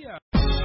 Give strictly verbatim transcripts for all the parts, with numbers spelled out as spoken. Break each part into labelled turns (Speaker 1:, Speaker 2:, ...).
Speaker 1: are.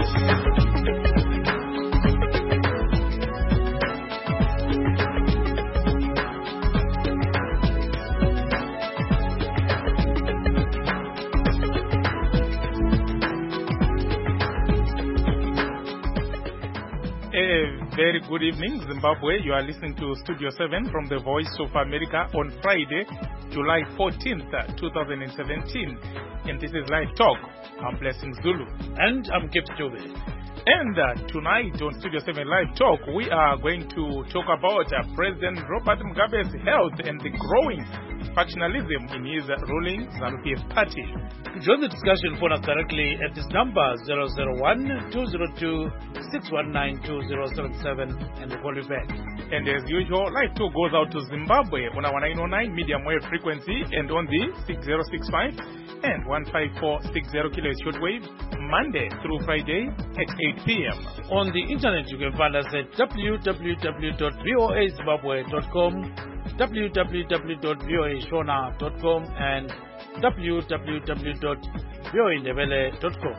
Speaker 1: A very good evening, Zimbabwe. You are listening to Studio seven from the Voice of America on Friday, July fourteenth, twenty seventeen. And this is Live Talk. I'm Blessing Zulu.
Speaker 2: And I'm Kip Stube.
Speaker 1: And uh, tonight on Studio seven Live Talk, we are going to talk about uh, President Robert Mugabe's health and the growing factionalism in his uh, ruling ZANU-P F party.
Speaker 2: To join the discussion, phone us directly at this number zero zero one, two zero two, six one nine, two zero seven seven and we'll call you back.
Speaker 1: And as usual, Live Talk goes out to Zimbabwe on our nine oh nine medium wave frequency and on the six zero six five and one five four six zero kilohertz shortwave, Monday through Friday at eight p.m.
Speaker 2: On the internet, you can find us at w w w dot voa zimbabwe dot com, w w w dot voa shona dot com, and w w w dot voa ndebele dot com.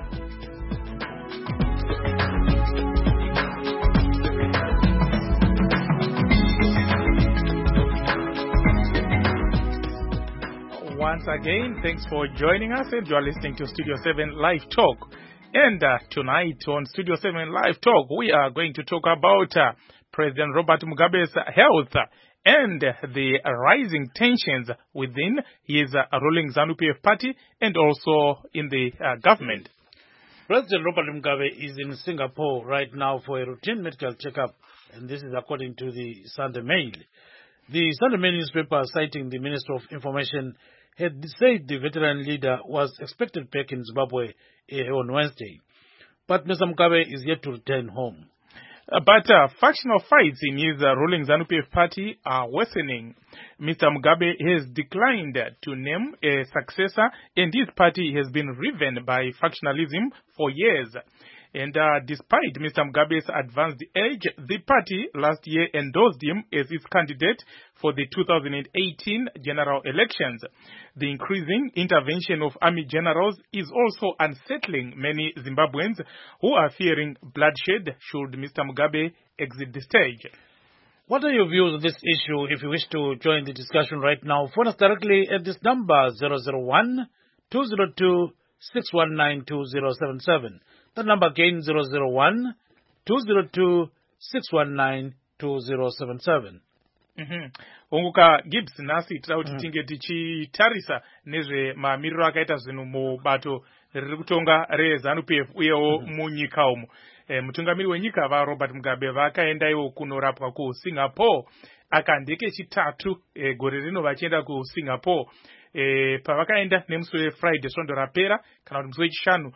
Speaker 1: Once again, thanks for joining us, and you are listening to Studio seven Live Talk. And uh, tonight on Studio seven Live Talk, we are going to talk about uh, President Robert Mugabe's health and the rising tensions within his uh, ruling ZANU-P F party and also in the uh, government.
Speaker 2: President Robert Mugabe is in Singapore right now for a routine medical checkup, and this is according to the Sunday Mail. The Sunday Mail newspaper, citing the Minister of Information, had said the veteran leader was expected back in Zimbabwe uh, on Wednesday. But Mister Mugabe is yet to return home.
Speaker 1: Uh, but uh, factional fights in his uh, ruling ZANU-P F party are worsening. Mister Mugabe has declined to name a successor, and his party has been riven by factionalism for years. And uh, despite Mister Mugabe's advanced age, the party last year endorsed him as its candidate for the two thousand eighteen general elections. The increasing intervention of army generals is also unsettling many Zimbabweans who are fearing bloodshed should Mister Mugabe exit the stage.
Speaker 2: What are your views on this issue? If you wish to join the discussion right now, phone us directly at this number zero zero one, two zero two, six one nine, two zero seven seven. The number again zero zero one, two zero two, six one nine, two zero seven seven.
Speaker 1: Mhm. Unguka Gibbs nasi tauti mm. tinge tichitarisa nezve mamiriro akaita zvinhu mubato riri kutonga reZANU-P F uyewo mm. munyika umu. E, mutungamiri wenyika va Robert Mugabe vakaenda iwo kunorapwa ku Singapore akandike chitatu e, gore rino vachienda ku Singapore. E, pavakaenda nemusi weFriday svondo rapera kana kuti musi wechishanu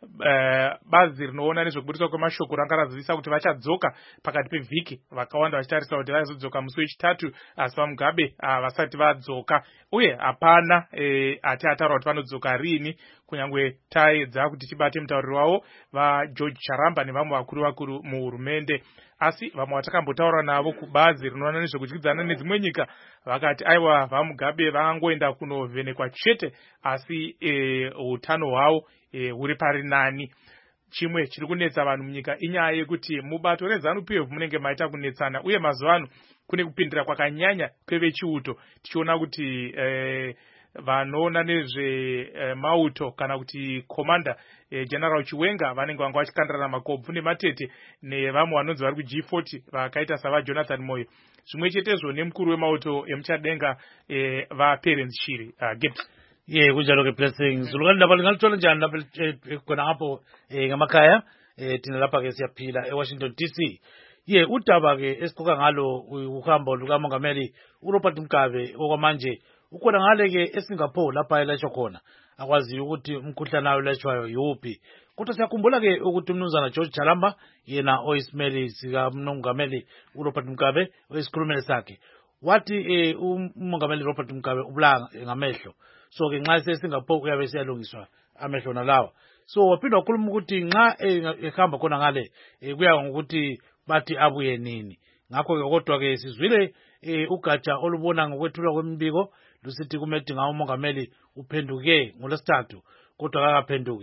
Speaker 1: uh, bazi rinoona nezvekuburiswa kwemashoko ranga razivisa kuti vachadzoka pakati pevhiki. Vakawanda vachitarisa kuti vazodzoka musi wechitatu asi vaMugabe uh, vasati vadzoka uye hapana e, ati ataura kuti vanodzoka rini, kunyange taedza kuti tibate mutauriri wavo vaGeorge Charamba nevamwe vakuru vakuru muhurumende. Asi vamwe vatakambotaura navo kubazi rinoona nezvekudyidzana nedzimwe nyika vakati aiwa vaMugabe vangoenda kunovhenekwa chete asi e, utano hwavo e, huri pari nani. Chimwe chiri kunetsa vanhu munyika inyaya yekuti mubato reZANU-P F munenge maita kunetsana uye mazuva ano kune kupindira kwakanyanya kwevechiuto. Tichiona kuti e, vanoona nezve e, mauto kana kuti komanda e, General Chiwenga vanenge vanga vachikandirana makobvu nematete nevamwe vanonzi vari ku G forty vakaita sava Jonathan Moyo. Zvimwe chetezvo nemukuru wemauto emuchadenga e, vaPerens Shiri uh, Gibbs.
Speaker 2: Ye kunjalo ke Blessing Zulukani ndaba lingaluthola njani lapha khona apho ngamakhaya thina lapha ke siyaphila eWashington D C. Ye udaba ke esiqoka ngalo uhambo lukamongameli uRobert Mugabe okwamanje ukhona ngale ke eSingapore lapha elashwa khona akwazi ukuthi umkhuhlane wayo lashwayo yuphi. Kodwa siyakhumbula ke ukuthi umnumzana George Charamba yena oyisimeli sika umongameli uRobert Mugabe oyisikhulumeli sakhe wathi eh umongameli Robert Mugabe ubulanga ngamehlo. So ke nxa seSingapore kuyabe siyalungiswa amehlo nalawa. So waphinda wakhuluma ukuthi nxa ehamba khona ngale kuya ngokuthi bathi abuye nini. Ngakho ke kodwa ke sizwile ugatsha olubona ngokwethulwa kwemibiko lusithi kumedinga umongameli uphenduke ngolesithathu kodwa akaphenduki.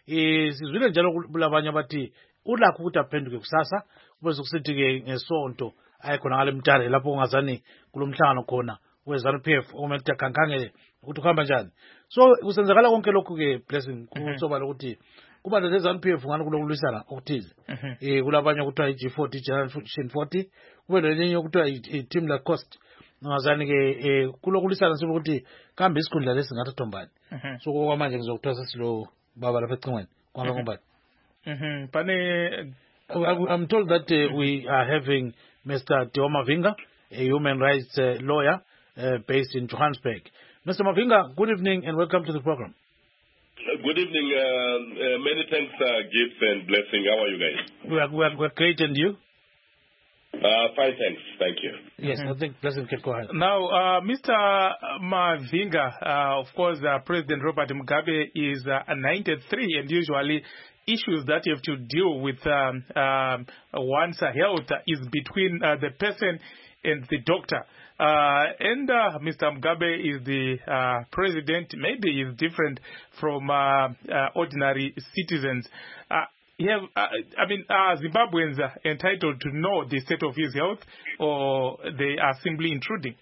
Speaker 2: eh sizwile njalo kulabanye abathi ulakho ukuthi aphenduke kusasa bese kusithi ke ngesonto ayikhona ngale mtare lapho ungazani kulomhlangano khona wezanu P F okumele akankangele ukuthi kuhamba njani. So kusenzakala konke lokhu ke Blessing kusoba lokuthi kuba lezanu P F ngani kulokulisana okuthize. Eh kulabanye ukuthiwa i G forty Generation forty kube lelinye ukuthiwa i team la cost ngazani ke eh kulokulisana sokuthi kambe isikhundla lesingathi Thombani. So kwamanje ngizokuthiwa sesilo baba lapha ecingweni kwaba ngombani.
Speaker 1: Mhm pane
Speaker 2: I'm told that uh, we are having Mister Theo Mavinga, a human rights uh, lawyer uh, based in Johannesburg. Mister Mavinga, good evening and welcome to the program.
Speaker 3: Uh, good evening. Uh, uh, many thanks, uh, Gibbs and Blessing. How are you guys?
Speaker 2: We are, we are, we are great, and you?
Speaker 3: Uh, fine, thanks. Thank you.
Speaker 2: Yes, mm-hmm. I think Blessing can go ahead.
Speaker 1: Now, uh, Mister Mavinga, uh, of course, uh, President Robert Mugabe is uh, ninety-three, and usually issues that you have to deal with um, um, one's health is between uh, the person and the doctor. Uh, and uh, Mister Mugabe is the uh, president. Maybe he's different from uh, uh, ordinary citizens. Uh, yeah, uh, I mean, are Zimbabweans entitled to know the state of his health, or they are simply intruding?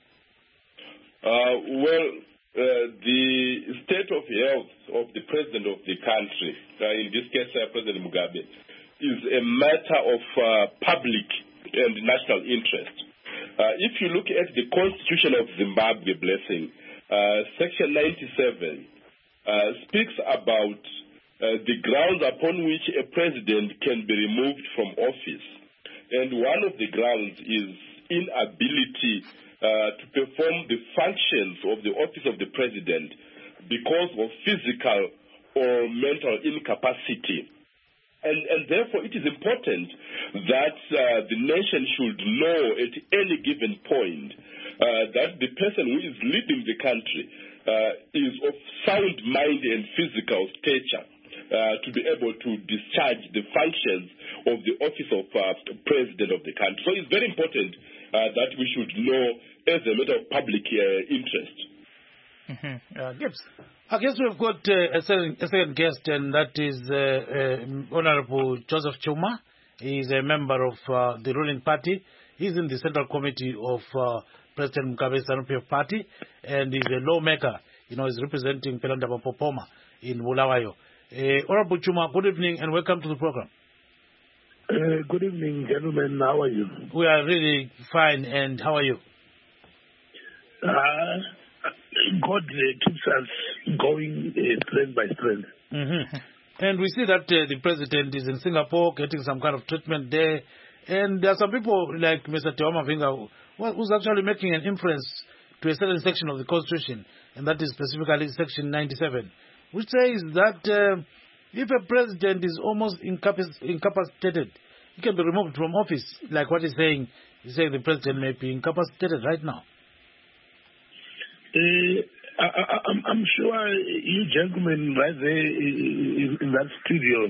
Speaker 3: Uh, well, uh, the state of health of the president of the country, uh, in this case, uh, President Mugabe, is a matter of uh, public and national interest. Uh, if you look at the Constitution of Zimbabwe, Blessing, uh, Section ninety-seven uh, speaks about uh, the grounds upon which a president can be removed from office. And one of the grounds is inability uh, to perform the functions of the office of the president because of physical or mental incapacity. And, and therefore, it is important that uh, the nation should know at any given point uh, that the person who is leading the country uh, is of sound mind and physical stature uh, to be able to discharge the functions of the office of uh, president of the country. So it's very important uh, that we should know as a matter of public uh, interest.
Speaker 1: Mm-hmm. Uh, Gibbs.
Speaker 2: I guess we've got uh, a, second, a second guest, and that is uh, uh, Honorable Joseph Chuma. He is a member of uh, the ruling party. He's in the Central Committee of uh, President Mugabe's ZANU P F party, and he's a lawmaker. You know, he's representing Pelandaba Popoma in Bulawayo. Uh, Honorable Chuma, good evening and welcome to the program.
Speaker 4: Uh, good evening, gentlemen. How are you?
Speaker 2: We are really fine, and how are you?
Speaker 4: Uh, God uh, keeps us going uh, strength by strength.
Speaker 2: Mm-hmm. And we see that uh, the president is in Singapore getting some kind of treatment there. And there are some people like Mister Theo Mavinga who's actually making an inference to a certain section of the Constitution, and that is specifically Section ninety-seven, which says that uh, if a president is almost incapac- incapacitated, he can be removed from office. Like what he's saying, he's saying the president may be incapacitated right now.
Speaker 4: Uh, I, I, I'm, I'm sure you gentlemen right there in, in that studio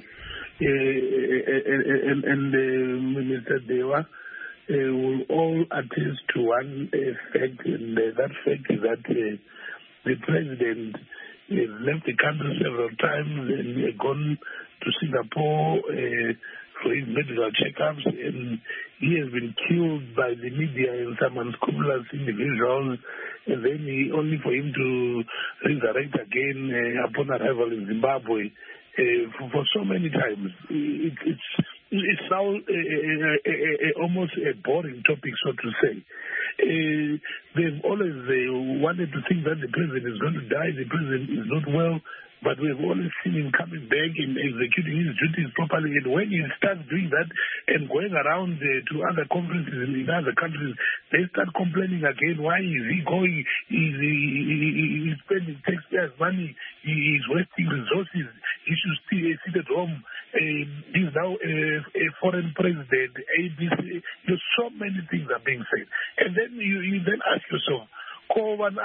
Speaker 4: uh, and, and uh, Mister Dewa uh, will all attest to one uh, fact, and uh, that fact is that uh, the president uh, left the country several times and uh, gone to Singapore uh, for his medical checkups, and he has been killed by the media and some unscrupulous individuals, and then he, only for him to resurrect again uh, upon arrival in Zimbabwe uh, for, for so many times. It, it's it's now uh, uh, uh, uh, almost a boring topic, so to say. Uh, they've always uh, wanted to think that the president is going to die, the president is not well, but we've always seen him coming back and executing his duties properly. And when he starts doing that and going around uh, to other conferences in, in other countries, they start complaining again. Why is he going? He's, he, he, he's spending taxpayers' money. He, he's wasting resources. He should stay sit at home. Uh, he's now a, a foreign president. A B C. There's so many things are being said. And then you, you then ask yourself, because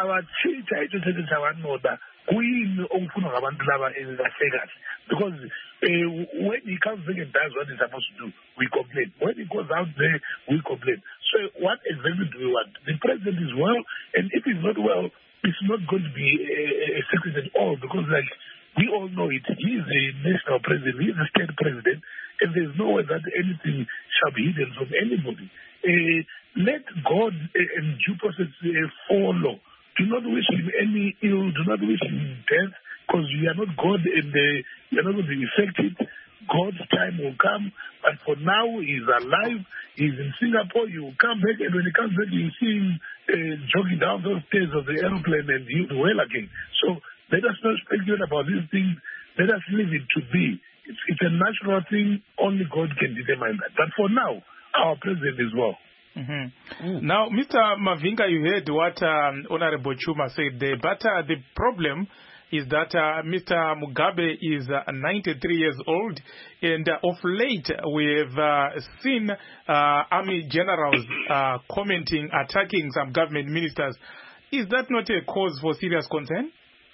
Speaker 4: uh, when he comes back and does what he's supposed to do, we complain. When he goes out there, we complain. So what exactly do we want? The president is well, and if he's not well, it's not going to be a, a secret at all, because like We all know it. He is a national president. He is a state president. And there's no way that anything shall be hidden from anybody. Uh, let God uh, and due process uh, follow. Do not wish him any ill. Do not wish him death, because we are not God and uh, we are not going to be affected. God's time will come, but for now he's alive. He's in Singapore. He will come back, and when he comes back, you see him uh, jogging down those stairs of the aeroplane, and he'll well again. So let us not speculate about these things. Let us leave it to be. It's, it's a natural thing. Only God can determine that. But for now, our president is well.
Speaker 1: Mm-hmm. Mm. Now, Mister Mavinga, you heard what um, Honorable Chuma said there, but uh, the problem is that uh, Mister Mugabe is uh, ninety-three years old, and uh, of late we have uh, seen uh, army generals uh, commenting, attacking some government ministers. Is that not a cause for serious concern?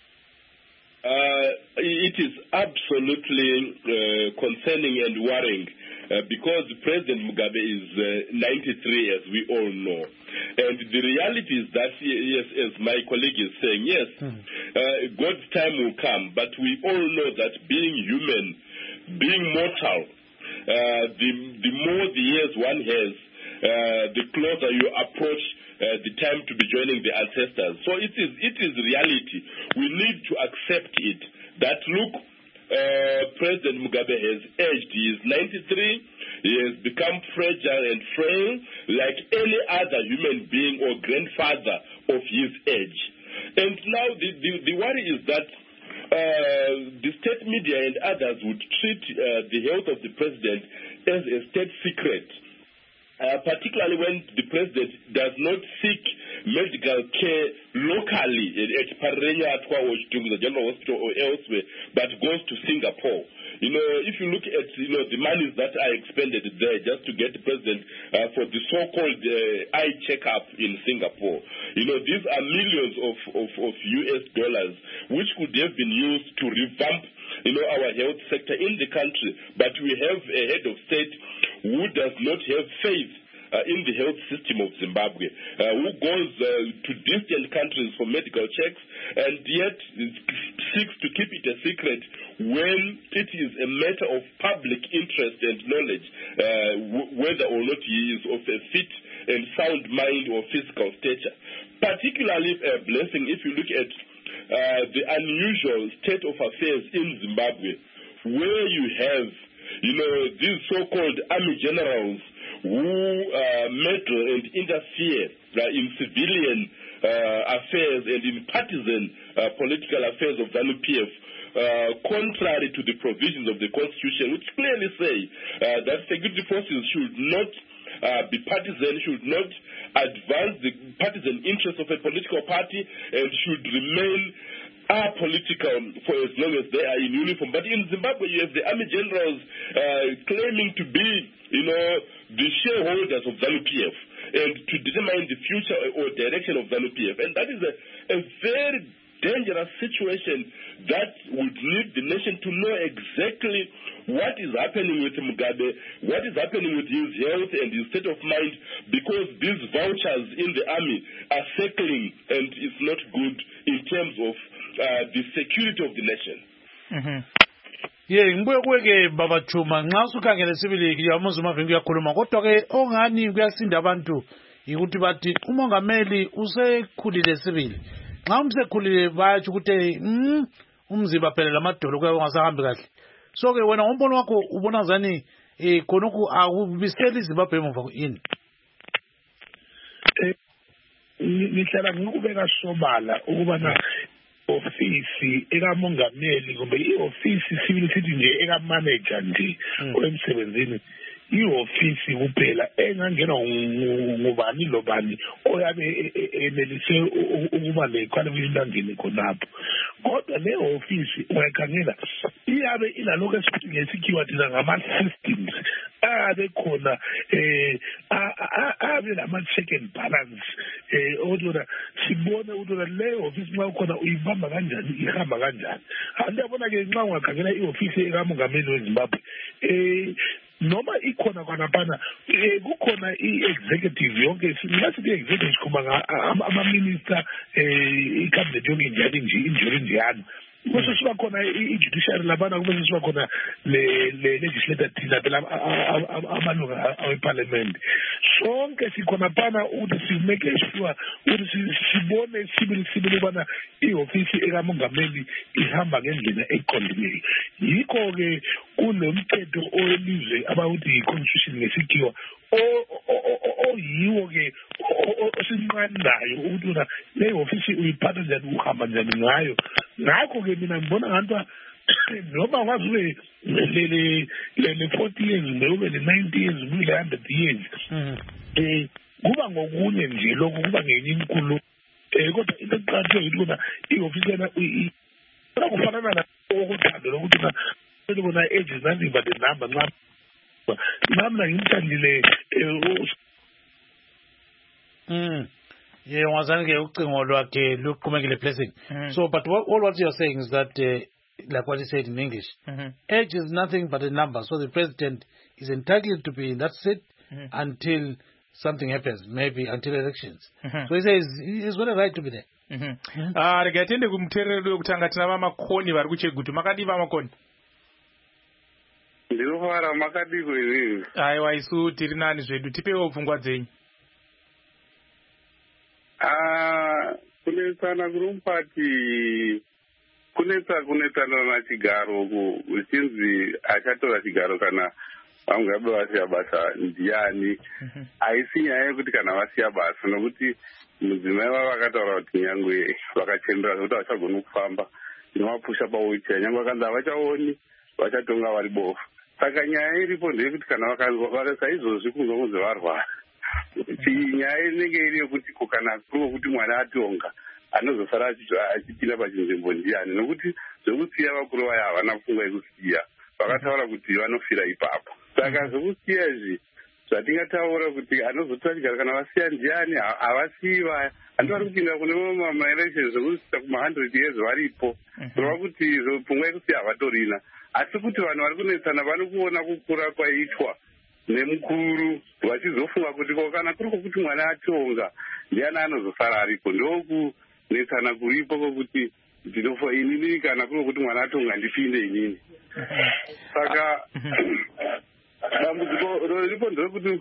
Speaker 3: Uh, it is absolutely uh, concerning and worrying. Uh, because President Mugabe is uh, ninety-three, as we all know. And the reality is that, yes, as my colleague is saying, yes, mm-hmm. uh, God's time will come, but we all know that being human, being mortal, uh, the, the more the years one has, uh, the closer you approach uh, the time to be joining the ancestors. So it is, it is reality. We need to accept it, that look, Uh, President Mugabe has aged. He is ninety-three. He has become fragile and frail like any other human being or grandfather of his age. And now the, the, the worry is that uh, the state media and others would treat uh, the health of the president as a state secret. Uh, particularly when the president does not seek medical care locally at Parenya, the General Hospital or elsewhere, but goes to Singapore. You know, if you look at, you know, the monies that are expended there just to get the president uh, for the so-called uh, eye checkup in Singapore, you know, these are millions of, of, of U S dollars which could have been used to revamp, you know, our health sector in the country. But we have a head of state who does not have faith Uh, in the health system of Zimbabwe, uh, who goes uh, to distant countries for medical checks and yet seeks to keep it a secret when it is a matter of public interest and knowledge, uh, w- whether or not he is of a fit and sound mind or physical stature. Particularly, uh, Blessing, if you look at uh, the unusual state of affairs in Zimbabwe, where you have, you know, these so-called army generals who uh, meddle and interfere uh, in civilian uh, affairs and in partisan uh, political affairs of ZANU P F, uh, contrary to the provisions of the Constitution, which clearly say uh, that security forces should not uh, be partisan, should not advance the partisan interests of a political party, and should remain apolitical for as long as they are in uniform. But in Zimbabwe, you have the army generals uh, claiming to be, you know, the shareholders of ZANU P F and to determine the future or direction of ZANU P F. And that is a, a very dangerous situation that would need the nation to know exactly what is happening with Mugabe, what is happening with his health and his state of mind, because these vouchers in the army are circling and it's not good in terms of uh, the security of the nation.
Speaker 2: Mm-hmm. Ye ngibuye kuweke Baba Chuma nxa usukhangele sibili yamuzi Mavinga uyakhuluma kodwa ke ongani kuyasinda abantu ukuthi bathi umongameli usekhulile sibili nxa umsekhulile bayathi ukuthi mm, umzimba phela lamadolo kuya ungasahambi kahle so ke wena ngombono wakho ubona zani eh khonokho akubiseli Zimbabwe emuva yini
Speaker 4: eh ngihlala ngikubeka sobala ukuba na ofisi ekamongameli kumbe iofisi sibili sithi nje eka-manager nje emsebenzini iofisi kuphela engangenwa ngubani lobani oyabe enelise ukuba le-qualification angene khonapho kodwa le-ofisi ungayikhangela iyabe ilalokhu esithi ngesikhiwa thina ngama-systems abe khona eh abe lama-check and balance eh ukuthi sibone ukuthi le office nxa ukhona uyibamba kanjani ihamba kanjani andiyabona-ke nxa ungakhangela i-ofisi ekamongameli weZimbabwe eh noma ikhona khonapana eh kukhona i-executive yonke ngasithi i-executive sikhuluma ama-minister eh i-cabinet yonke njalo nje injalo njalo Mose siba khona i-judiciary labana kube siba khona le legislator thina phela amalunga aweparliament. Sonke sikhona phana ukuthi simeke sure ukuthi sibone sibili sibili ubana i-ofisi ekamongameli ihamba ngendlela eqondileyo. Yikho ke kunomthetho oyelizwe abawuthi i-constitution ngesikhiwa oyiwo ke osinqandayo ukuthi una le ofisi uyiphatha njani uhamba njani ngayo. Ngakho ke mina ngibona ngantwa noma kwaziwe le le forty years noma le ninety years noma le one hundred years eh kuba ngokunye nje lokho kuba ngenye inkulu eh kodwa into eqhatheke ukuthi i-ofisi yana kufanana na okuthando lokuthi na bona age is nothing but a number nxa namna ngimthandile
Speaker 2: mm yeah wazani ke ucingo lwakhe luqhumekile blessing. So but what, all what you're saying is that uh, like what you said in English, mm-hmm. age is nothing but a number, so the president is entitled to be in that seat mm-hmm. until something happens, maybe until elections. Mm-hmm. So he says he's got a right to be there.
Speaker 1: Mhm. Ah, regatende kumterero yokutanga tina vamakoni vari kuchegutu makadiva vamakoni.
Speaker 5: Ndinofara makadivo izvi.
Speaker 1: Aiwa isu tiri nani zvedu tipewo pfungwa dzenyu.
Speaker 5: Ah, kunetsana kurumupati kunetsa kunetsana nachigaro uchinzi achatora chigaro kana vangabe vasiya basa ndiani. Haisi nyaya yekuti kana vasiya basa nokuti mudzimai vava vakataura kuti nyangwe vakachendera kuti vachagona kufamba nemapusha pawicha nyangwe vakanzi havachaoni vachatonga vari bofu. Saka nyaya iripo ndeyekuti kana vakasaizvozvi kunzonzi varwara nyaya inenge iri yokuti kana kuri kuti mwana atonga anozosara achipinda pachinzvimbo ndiani nokuti zvokusiya vakuru vaya havana pfungwa yekusiya vakataura kuti vanofira ipapo. Saka zvokusiya izvi zvatingataura kuti anozotora chigaro kana vasiya ndiani havasiyi vaya handi vari kupinda kune maelections zvokusvika kuma-hundred years varipo kureva kuti pfungwa yekusiya havatorina asi kuti vanhu vari kunetsana vano kuona kukura kwaitwa nemukuru vachizofunga kuti ko kana kuri kwokuti mwana atonga ndiani anozosara aripo ndokunetsana kuripo kwokuti ndinofa inini kana kuri kwokuti mwana atonga ndipinde inini. Saka dambudziko riripo nderekuti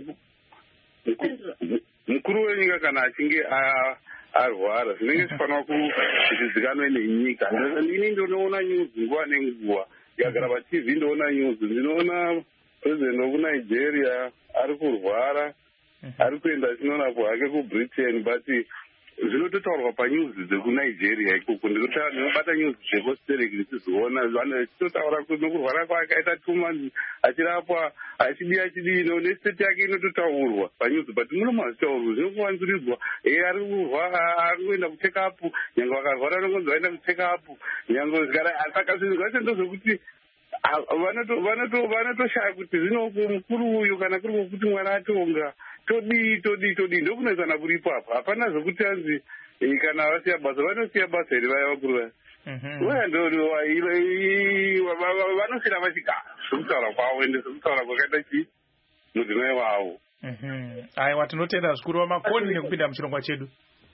Speaker 5: mukuru wenyika kana achinge arwara zvinenge zvifanira kuti zvizikanwe nenyika. Ini ndinoona news nguva nenguva ndikagara paTV ndoona news ndinoona president wekunigeria ari kurwara ari kuenda achinonapo hake kubritain but zvinototaurwa panews dzekunigeria ikoko ndinobata news dzekostereki ndichizoona vachitotaura kuti nokurwara kwake aita two months achirapwa achidii achidii nestate yake inototaurwa panews but munomo hazvitaurwa zvinokuvanzuridzwa e ari kurwara ari kuenda kucheck up nyange vakarwara nongonzi vaenda kucheck up nyange zvikara saka zvinhu zvacho ndozvekuti vanotoshaya kuti zvinoko mukuru uyu kana kuri kwokuti mwana atonga todii todii todii ndokunetsana kuripo apa hapana zvokuti anzi kana vasiya basa vanosiya basa here vaya vakuru vaya vaya ndo vanosira vachigara zvokutaura kwavo ende zvokutaura kwakaita chii mudzimai wavo.
Speaker 1: Aiwa tinotenda zvikuru vamakoni nekupinda muchirongwa chedu.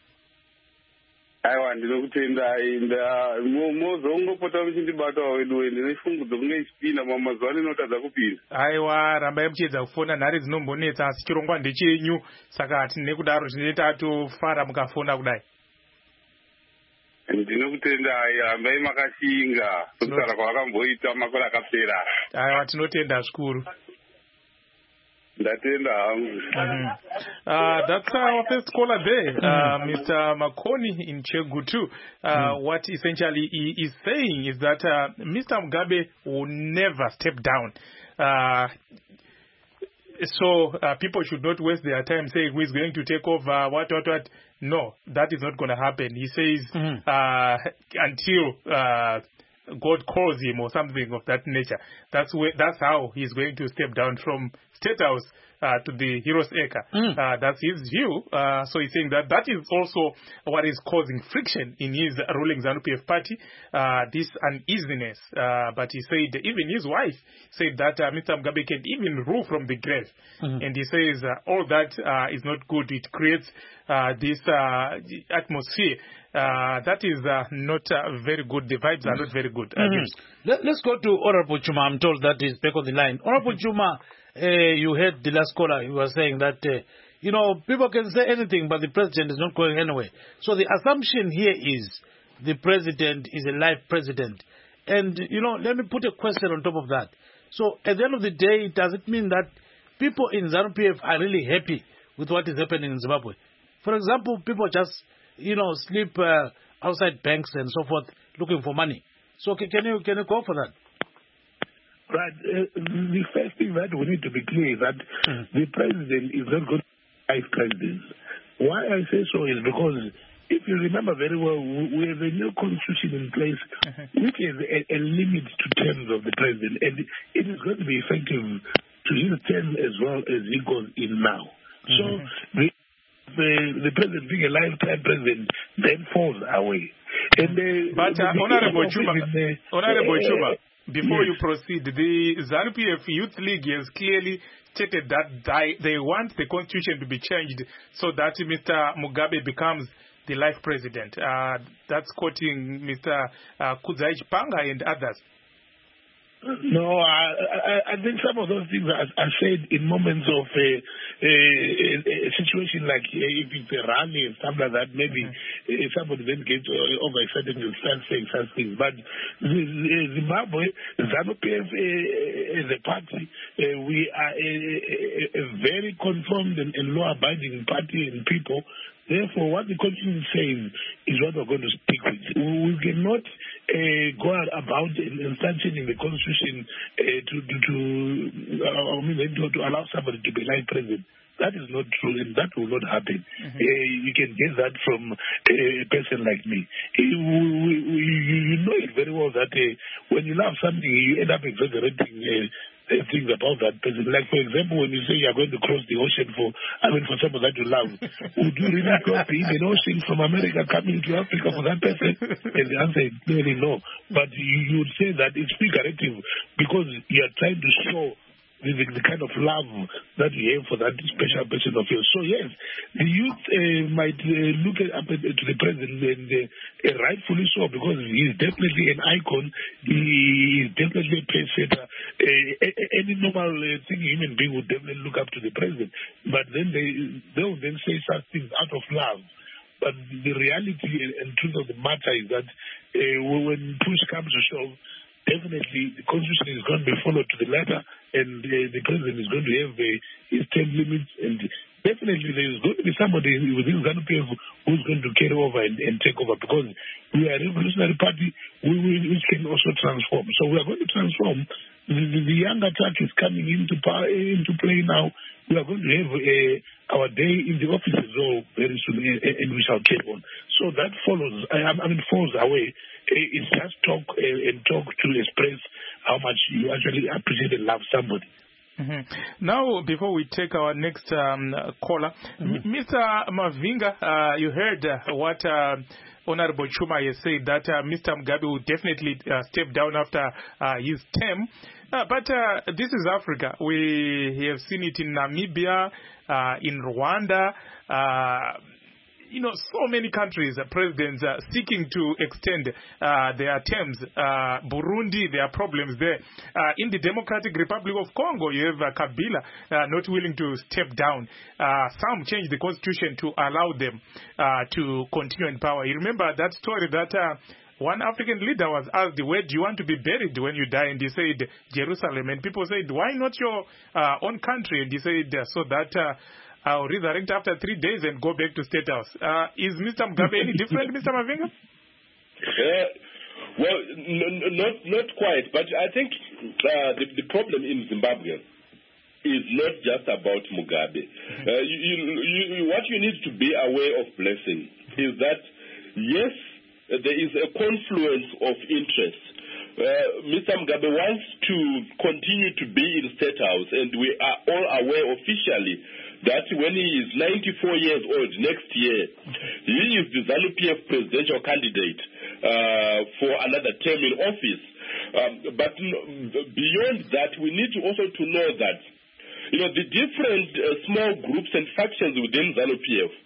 Speaker 5: Aiwa ndinokutendai mozongopota muchindibatawo wedu wende nefungudzo kunge ichipinda mamazuva ano inotadza kupinda.
Speaker 1: Aiwa rambai muchiedza kufona nhare dzinombonetsa asi chirongwa ndechenyu saka tine kudaro tinenge tatofara mukafona kudai.
Speaker 5: Ndinokutendai rambai makashinga sokutaura kwavakamboita makore akapera.
Speaker 1: Aiwa tinotenda zvikuru.
Speaker 5: Ndatenda hangu.
Speaker 1: Uh, that's our first caller there, uh, Mister Makoni in Chegutu. Uh, mm. What essentially he is saying is that uh, Mister Mugabe will never step down. Uh, so uh, people should not waste their time saying who is going to take over, what, what, what. No, that is not going to happen. He says mm. uh, until uh, God calls him or something of that nature. That's where, that's how he's going to step down from State House uh, to the Heroes Acre. Mm. Uh, that's his view. Uh, so he's saying that that is also what is causing friction in his ruling ZANU-P F party, uh, this uneasiness. Uh, but he said even his wife said that uh, Mister Mugabe can even rule from the grave. Mm-hmm. And he says uh, all that uh, is not good. It creates uh, this uh, atmosphere Uh, that is uh, not uh, very good. The vibes are not very good. Uh,
Speaker 2: Mm. Let, let's go to Honorable Chuma. I'm told that is back on the line. Honorable Chuma, uh, you heard the last caller. You were saying that, uh, you know, people can say anything, but the president is not going anywhere. So the assumption here is the president is a live president. And, you know, let me put a question on top of that. So at the end of the day, does it mean that people in ZANU-P F are really happy with what is happening in Zimbabwe? For example, people just, you know, sleep uh, outside banks and so forth looking for money. So can, can you can you go for that?
Speaker 4: Right. Uh, the first thing that we need to be clear is that mm-hmm. the president is not going to be life president. Why I say so is because if you remember very well, we have a new constitution in place mm-hmm. which has a, a limit to terms of the president, and it is going to be effective to his term as well as he goes in now. Mm-hmm. So the, the the president being a lifetime president then falls away. And uh,
Speaker 1: but uh, Honorable Chuma,
Speaker 4: the,
Speaker 1: Honorable
Speaker 4: uh,
Speaker 1: Chuma, before
Speaker 4: yes.
Speaker 1: you proceed, the ZANU-P F Youth League has clearly stated that they, they want the constitution to be changed so that Mister Mugabe becomes the life president. Uh, that's quoting Mister Uh, Kudzai Chipanga and others.
Speaker 4: No, I, I, I think some of those things are, are said in moments of a, a, a situation like if it's a rally and stuff like that, maybe mm-hmm. somebody then gets overexcited and starts saying such things. But Zimbabwe, ZANU-P F uh, as a party, uh, we are a, a, a very conformed and, and law-abiding party and people. Therefore, what the constitution says is what we're going to stick with. We cannot uh, go about and, and start changing the constitution uh, to to, to, uh, I mean, to to allow somebody to be life president. That is not true, and that will not happen. Mm-hmm. Uh, you can get that from a person like me. Uh, we, we, you, you know it very well that uh, when you love something, you end up exaggerating uh, things about that person. Like, for example, when you say you're going to cross the ocean for, I mean, for someone that you love, would you really cross the Indian Ocean from America coming to Africa for that person? And the answer is clearly no. But you, you would say that it's figurative because you are trying to show the, the, the kind of love that you have for that special person of yours. So, yes, the youth uh, might uh, look at, up at, to the president and uh, uh, rightfully so, because he is definitely an icon. He is definitely a pacesetter. Uh, any normal uh, thing human being would definitely look up to the president. But then they, they will then say such things out of love. But the reality and truth of the matter is that uh, when push comes to shove, definitely the constitution is going to be followed to the letter, and uh, the president is going to have uh, his term limits, and definitely there is going to be somebody within ZANU-P F who's going to carry over and, and take over, because we are a revolutionary party we, we, which can also transform. So we are going to transform. The, the, the young attack is coming into power, into play now. We are going to have uh, our day in the offices all very soon, and, and we shall carry on. So that follows, I, I mean, falls away. It's just talk uh, and talk to express how much you actually appreciate and love somebody.
Speaker 1: Mm-hmm. Now, before we take our next um, caller, mm-hmm. Mister Mavinga, uh, you heard uh, what uh, Honorable Chuma has said, that uh, Mister Mugabe will definitely uh, step down after uh, his term. Uh, but uh, this is Africa. We have seen it in Namibia, uh, in Rwanda. Uh, You know, so many countries, uh, presidents uh, seeking to extend uh, their terms. Uh, Burundi, there are problems there. Uh, in the Democratic Republic of Congo, you have uh, Kabila uh, not willing to step down. Uh, some changed the constitution to allow them uh, to continue in power. You remember that story that uh, one African leader was asked, where do you want to be buried when you die? And he said, Jerusalem. And people said, why not your uh, own country? And he said, uh, so that... Uh, I'll resurrect after three days and go back to State House. Uh, is Mister Mugabe any different, Mister Mavinga?
Speaker 3: Uh, well, n- n- not not quite. But I think uh, the, the problem in Zimbabwe is not just about Mugabe. Uh, you, you, you, what you need to be aware of, Blessing, is that, yes, there is a confluence of interests. Uh, Mister Mugabe wants to continue to be in State House, and we are all aware officially that when he is ninety-four years old next year, he is the ZANU-P F presidential candidate uh, for another term in office. Um, but beyond that, we need to also to know that, you know, the different uh, small groups and factions within ZANU-P F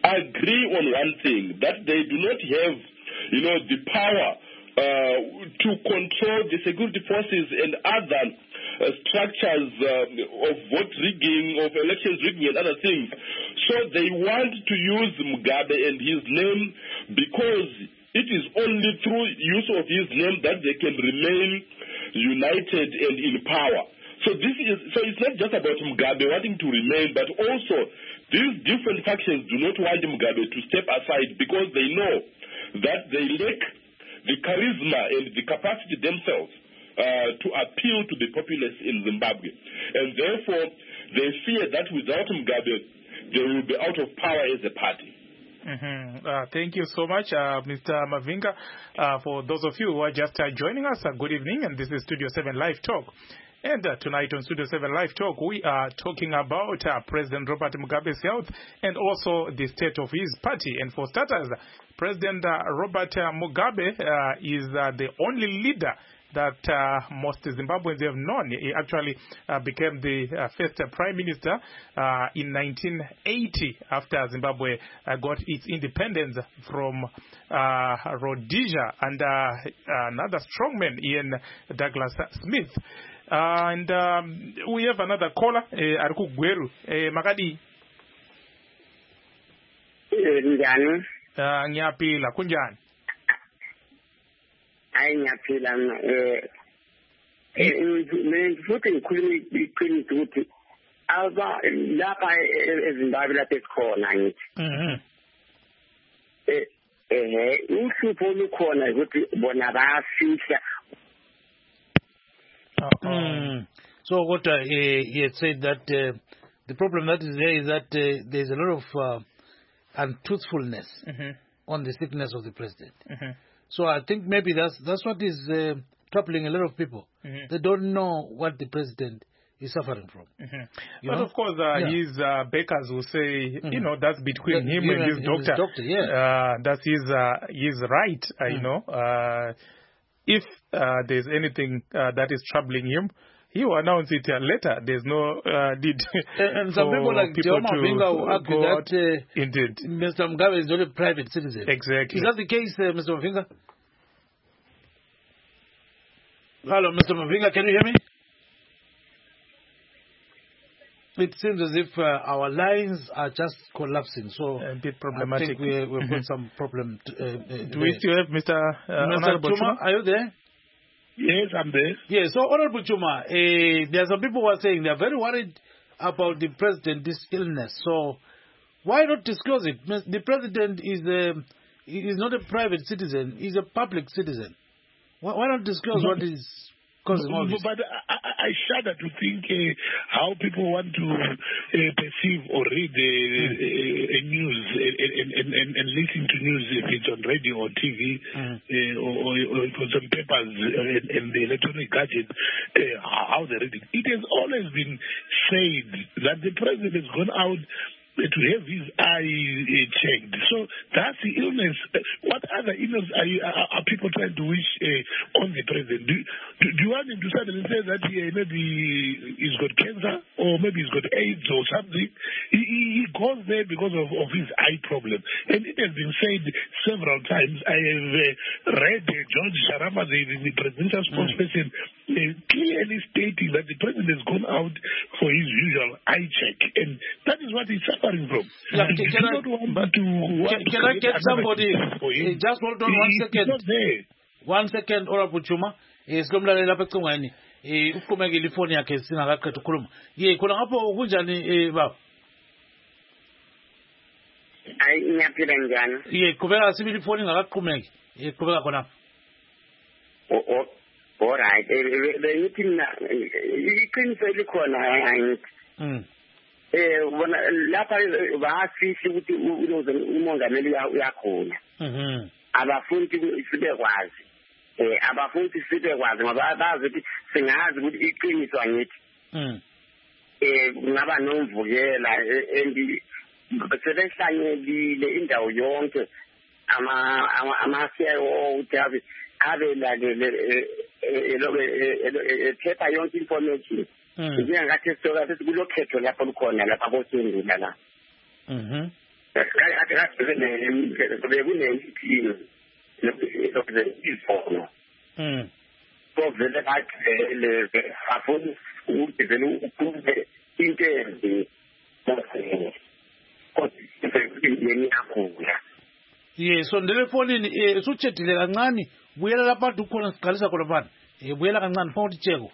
Speaker 3: agree on one thing, that they do not have, you know, the power uh, to control the security forces and other uh, structures uh, of vote rigging, of elections rigging and other things. So they want to use Mugabe and his name because it is only through use of his name that they can remain united and in power. So this is so it's not just about Mugabe wanting to remain, but also these different factions do not want Mugabe to step aside because they know that they lack the charisma and the capacity themselves uh, to appeal to the populace in Zimbabwe. And therefore, they fear that without Mugabe, they will be out of power as a party.
Speaker 1: Mm-hmm. Uh, thank you so much, uh, Mister Mavinga. Uh, for those of you who are just uh, joining us, uh, good evening, and this is Studio seven Live Talk. And uh, tonight on Studio seven Live Talk, we are talking about uh, President Robert Mugabe's health and also the state of his party. And for starters, President uh, Robert uh, Mugabe uh, is uh, the only leader that uh, most Zimbabweans have known. He actually uh, became the uh, first uh, prime minister uh, in nineteen eighty after Zimbabwe uh, got its independence from uh, Rhodesia and uh, another strongman, Ian Douglas Smith. Uh, and um, we have another caller, uh, Ariku Gweru. Uh, Makadi.
Speaker 6: Njani?
Speaker 1: Uh, Nyapila, kunjani?
Speaker 6: Hayi ngiyaphila eh eh futhi ngikhuluma iqiniso ukuthi aba lapha eZimbabwe lapha esikhona ngithi
Speaker 1: Mhm.
Speaker 6: eh eh uhlupho olukhona ukuthi bona bayafihla.
Speaker 2: Mm. So what uh, he, he had said that uh, the problem that is there is that uh, there's a lot of uh, untruthfulness
Speaker 1: Mm-hmm.
Speaker 2: on the sickness of the president.
Speaker 1: Mm-hmm.
Speaker 2: So I think maybe that's that's what is uh, troubling a lot of people.
Speaker 1: Mm-hmm.
Speaker 2: They don't know what the president is suffering from.
Speaker 1: Mm-hmm.
Speaker 2: You
Speaker 1: But
Speaker 2: know?
Speaker 1: of course, uh,
Speaker 2: Yeah.
Speaker 1: his uh, backers will say,
Speaker 2: Mhm.
Speaker 1: you know, that's between
Speaker 2: That-
Speaker 1: him
Speaker 2: him
Speaker 1: and his
Speaker 2: and
Speaker 1: doctor.
Speaker 2: his doctor, yeah.
Speaker 1: Uh, that's his uh, his right, uh, you
Speaker 2: Mm.
Speaker 1: know. Uh, if uh, there's anything uh, that is troubling him, he will announce it uh, later. There's no uh, need
Speaker 2: And, and some
Speaker 1: for
Speaker 2: people like
Speaker 1: people
Speaker 2: Teoma
Speaker 1: to
Speaker 2: Mavinga will argue
Speaker 1: go out.
Speaker 2: that uh,
Speaker 1: Indeed.
Speaker 2: Mister Mugabe is not a private citizen.
Speaker 1: Exactly.
Speaker 2: Is that the case, uh, Mister Mavinga? Hello, Mister Mavinga, can you hear me? It seems as if uh, our lines are just collapsing, so
Speaker 1: A bit
Speaker 2: I
Speaker 1: problematic.
Speaker 2: think we, we've
Speaker 1: Mhm.
Speaker 2: got some problem. To, uh, uh,
Speaker 1: Do we
Speaker 2: there.
Speaker 1: still have Mister Uh,
Speaker 2: Mister
Speaker 1: Honorable
Speaker 2: Chuma,
Speaker 1: Chuma?
Speaker 2: are you there?
Speaker 4: Yes, I'm there.
Speaker 2: Yes, so Honorable Chuma, uh, there are some people who are saying they are very worried about the president, this illness. So why not disclose it? The president is um is not a private citizen; he's a public citizen. Why, why not disclose what is causing all this?
Speaker 4: But I, I, I shudder to think uh, how people want to uh, perceive or read uh, uh, news and, and, and, and listen to news if it's on radio or T V
Speaker 2: Mm.
Speaker 4: uh, or, or, or for some papers and, and the electronic gadget, uh, how they read it. It has always been said that the president has gone out to have his eye uh, checked. So that's the illness. What other illness are, you, are, are people trying to wish uh, on the president? Do, do, do you want him to suddenly say that he, maybe he's got cancer or maybe he's got AIDS or something? He, he, he goes there because of, of his eye problem. And it has been said several times. I have uh, read uh, George Sharama, the, the presidential spokesperson, uh, clearly stating that the president has gone out for his usual eye check. And that is what he's suffering from.
Speaker 2: Yeah,
Speaker 4: He
Speaker 2: can, can,
Speaker 4: does
Speaker 2: I,
Speaker 4: not want
Speaker 2: but
Speaker 4: to, want
Speaker 2: can,
Speaker 4: to
Speaker 2: can I
Speaker 4: create
Speaker 2: get
Speaker 4: another
Speaker 2: somebody?
Speaker 4: issue for him.
Speaker 2: eh, just hold on one
Speaker 4: He-
Speaker 2: second.
Speaker 4: He's not there.
Speaker 2: One second, Honorable Chuma. Eh, sinomlaleli lapha ecingweni. Eh, uphumekile ifoni yakhe singakaqeda ukukhuluma. Ye, khona ngapho kunjani eh baba?
Speaker 6: Hayi ngiyaphila njani?
Speaker 2: Ye, qhubeka sibili ifoni ingakaqhumeki. Eh, qhubeka khona.
Speaker 6: O o all right. Bengithi mina iqiniso elikhona angithi
Speaker 2: Mm.
Speaker 6: eh bona lapha bayafihla ukuthi umongameli uyakhona.
Speaker 2: Mhm.
Speaker 6: Abafundi sibekwazi. Eh abafundi sibekwazi ngoba bazi ukuthi singazi ukuthi iqiniso angithi.
Speaker 2: Mm.
Speaker 6: Eh ngaba nomvukela endi sebehlanyelile indawo yonke ama ama amaseo uThabi abe lalele ephepha yonke information
Speaker 2: Mm.
Speaker 6: njengakathi soka sethi kulokhetho lapho lukhona lapha kosendula la
Speaker 2: Mhm.
Speaker 6: bekunemithingi izokuzeyifono
Speaker 2: Mm.
Speaker 6: so vele kathele afuna ukuthi vele ukhulume into embi kodwa yeni yakhula.
Speaker 2: Ye sondele efonini eh usutshedile kancane buyela lapha bantu khona siqalisa khona bani eh buyela kancane ufuna ukuthi tsheko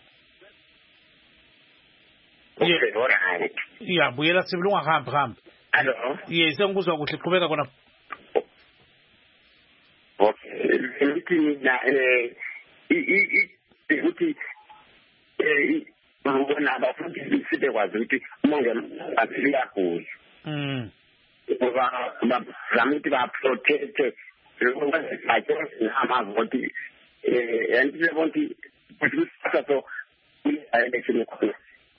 Speaker 6: Okay, alright.
Speaker 2: ya buyela sibili ungahambi hambi
Speaker 6: Hello.
Speaker 2: ye sengikuzwa kuhle qhubeka khona
Speaker 6: Okay, ngithi mina eh i ukuthi eh ngibona abafundi sibe kwazi ukuthi umongameli asiyagula.
Speaker 2: mm
Speaker 6: Ngoba bazama ukuthi ba-protect lokwenza amavoti eh and lebonti kusasa so election khona.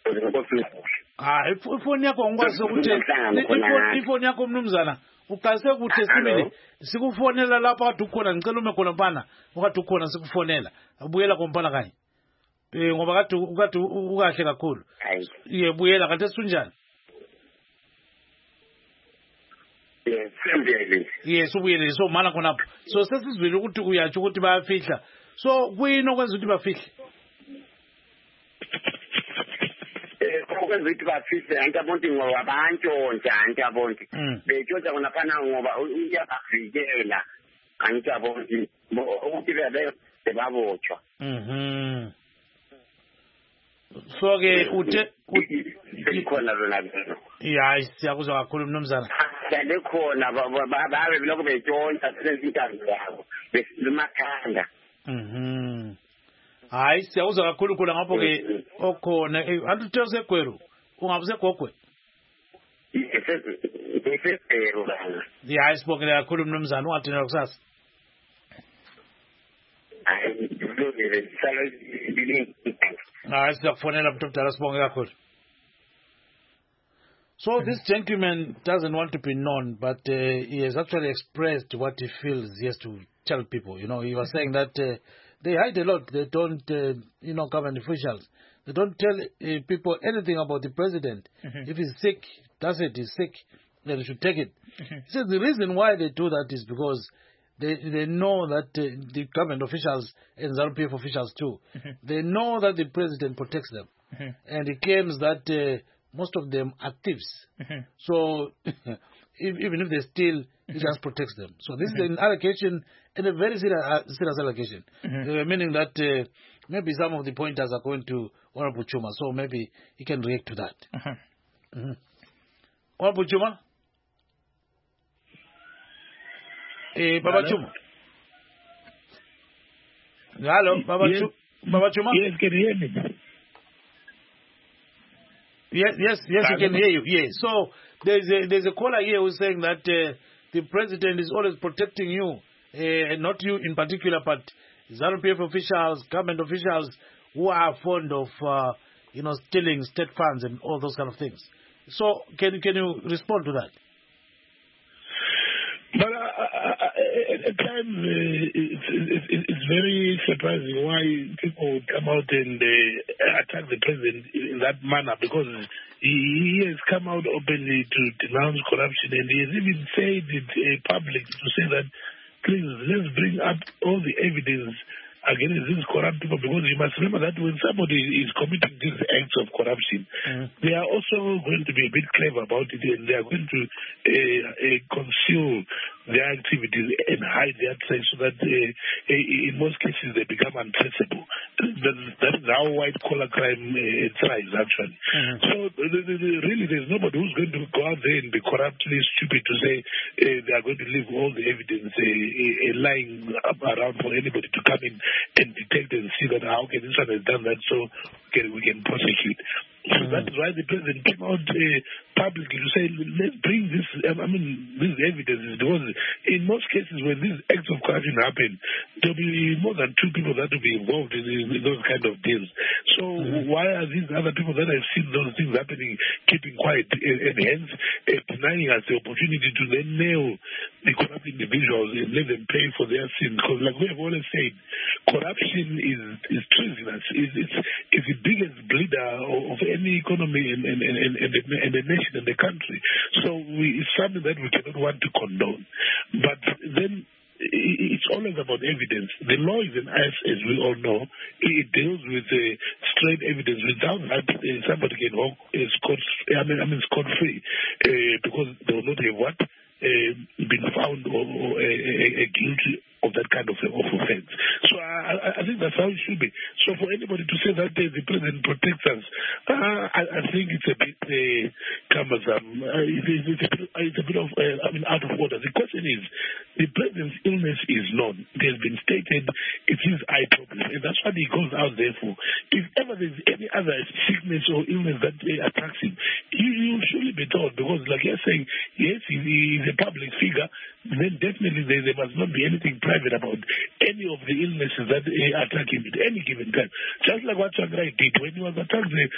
Speaker 2: ah ifoni yakho ngikwazi ukuthi ifoni yakho mnumzana uqalise kuhle sibili sikufonela lapha kade ukhona ngicela ume khona mpana ukade ukhona sikufonela ubuyela kompana kanye eh ngoba kade ukade ukahle kakhulu ye buyela kanti esunjani
Speaker 6: yes sembele
Speaker 2: yes ubuyele so mana khonapho so sesizwile ukuthi uyatsho ukuthi bayafihla so kuyini okwenza ukuthi bafihle
Speaker 6: okwenza ukuthi bafihle antiyabonti ngoba bantshontsha antiyabonti betshontsha khona phana ngoba uyabavikela antiyabonti ukuthi bebe babotshwa
Speaker 2: mhm so ke uthe
Speaker 6: ikhona lona lelo
Speaker 2: ya siyakuzwa kakhulu mnumzana
Speaker 6: dale khona babe biloko betshontsha senze intando yabo besimakhanda
Speaker 2: mhm hayi siyakuzwa kakhulu khona ngapho ke okhona anti uthe Gweru ungabuse Gogwe
Speaker 6: isesero bana
Speaker 2: ya isibongela kakhulu mnumzana ungathina kusasa
Speaker 6: hayi kulungile sala ilinki
Speaker 2: hayi siyakufonela mntu omdala sibonge kakhulu. So this gentleman doesn't want to be known, but uh, he has actually expressed what he feels he has to tell people. You know, he was saying that uh, they hide a lot. They don't, uh, you know, government officials. They don't tell uh, people anything about the president. Mm-hmm. If he's sick, that's it, he's sick, then they should take it. Mm-hmm. He says the reason why they do that is because they they know that uh, the government officials and ZANU P F officials too, mm-hmm. they know that the president protects them. Mm-hmm. And he claims that uh, most of them are thieves. Mm-hmm. So if, even if they steal, he mm-hmm. just protects them. So this mm-hmm. is an allegation, and a very serious, uh, serious allegation, mm-hmm. uh, meaning that uh, maybe some of the pointers are going to Honorable Chuma, so maybe he can react to that. Mm-hmm. Mm-hmm. Honorable Chuma? Eh, Baba Chuma? Hello, Baba,
Speaker 4: yes.
Speaker 2: Chu- Baba Chuma?
Speaker 4: Yes, can you hear me?
Speaker 2: Yes, yes, yes, we can hear you. Yes. So there's a, there's a caller here who's saying that uh, the president is always protecting you, uh, not you in particular, but ZANU P F officials, government officials who are fond of, uh, you know, stealing state funds and all those kind of things. So can can you respond to that?
Speaker 4: But uh, uh, at times uh, it's, it's, it's very surprising why people come out and uh, attack the president in that manner, because he, he has come out openly to denounce corruption, and he has even said it uh, public to say that, please, let's bring up all the evidence against these corrupt people, because you must remember that when somebody is committing these acts of corruption, mm. they are also going to be a bit clever about it, and they are going to uh, uh, conceal their activities and hide their trace, so that uh, uh, in most cases they become untraceable. That, that is how white-collar crime uh, thrives, actually. Mm-hmm. So the, the, the, really there's nobody who's going to go out there and be corruptly stupid to say uh, they are going to leave all the evidence uh, uh, lying around for anybody to come in and detect and see that, ah, okay, this one has done that, so okay, we can prosecute. So mm-hmm. that is why the president came out uh, publicly to say, let's bring this, I mean, this evidence, because in most cases when these acts of corruption happen, there will be more than two people that will be involved in, in those kind of deals. So mm-hmm. why are these other people that have seen those things happening keeping quiet, and, and hence uh, denying us the opportunity to then nail the corrupt individuals and let them pay for their sins. Because like we have always said, corruption is, is treasonous. It's, it's, it's the biggest bleeder of any economy and, and, and, and, and, the, and the nation and the country. So we, it's something that we cannot want to condone. But then it's always about evidence. The law is an ass, as we all know. It deals with uh, straight evidence. Without that, uh, somebody can walk uh, scot, I mean, I mean scot-free uh, because they will not have what uh, been found or, or uh, uh, guilty of that kind of, of offense. So I, I think that's how it should be. So for anybody to say that uh, the president protects us, uh, I, I think it's a bit uh, cumbersome. Uh, it, it's, a bit, it's a bit of, uh, I mean, out of order. The question is, the president's illness is known. It has been stated it's his eye problem, and that's what he goes out there for. If ever there's any other sickness or illness that uh, attacks him, you, you surely be told, because like you're saying, yes, he, he's a public figure, then definitely there, there must not be anything private about any of the illnesses that uh, attack him at any given time. Just like what Tsvangirai did when he was attacked uh,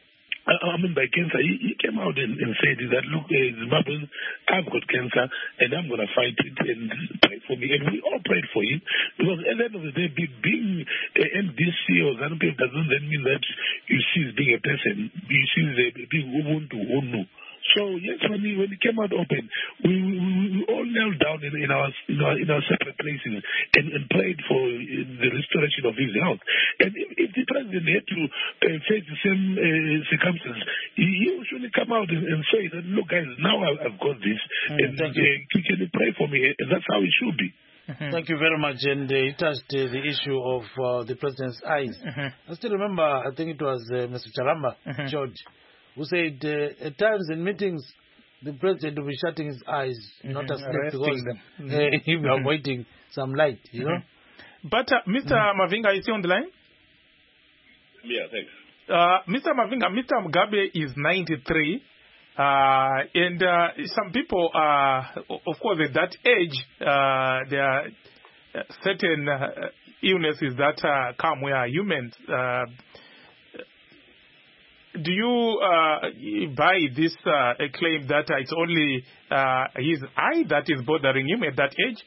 Speaker 4: I mean, by cancer, he, he came out and, and said that, look, uh, Zimbabweans, I've got cancer and I'm going to fight it and pray for me. And we all prayed for him because at the end of the day, being uh, M D C or ZANU-P F doesn't then mean that you cease being a person. You cease uh, being Ubuntu, Unu. So yes, when he when he came out open, we we, we all knelt down in, in our in our in our separate places and, and prayed for the restoration of his health. And if, if the president had to uh, face the same uh, circumstances, he, he will surely come out and, and say that, look, guys, now I've, I've got this, mm, and uh, can you pray for me? And that's how it should be.
Speaker 2: Mm-hmm. Thank you very much. And uh, it touched uh, the issue of uh, the president's eyes. Mm-hmm. I still remember, I think it was uh, Mister Charamba, mm-hmm. George, who said uh, at times in meetings the president will be shutting his eyes, mm-hmm. not asleep, because mm-hmm. uh, he will be avoiding some light, you know.
Speaker 1: Mm-hmm. But uh, Mister Mm-hmm. Mavinga, is he on the line?
Speaker 3: Yeah, thanks.
Speaker 1: Uh, Mister Mavinga, Mister Mugabe is ninety-three, uh, and uh, some people, uh, of course, at that age, uh, there are certain uh, illnesses that uh, come where humans. Uh, Do you uh, buy this uh, claim that uh, it's only uh, his eye that is bothering him at that age?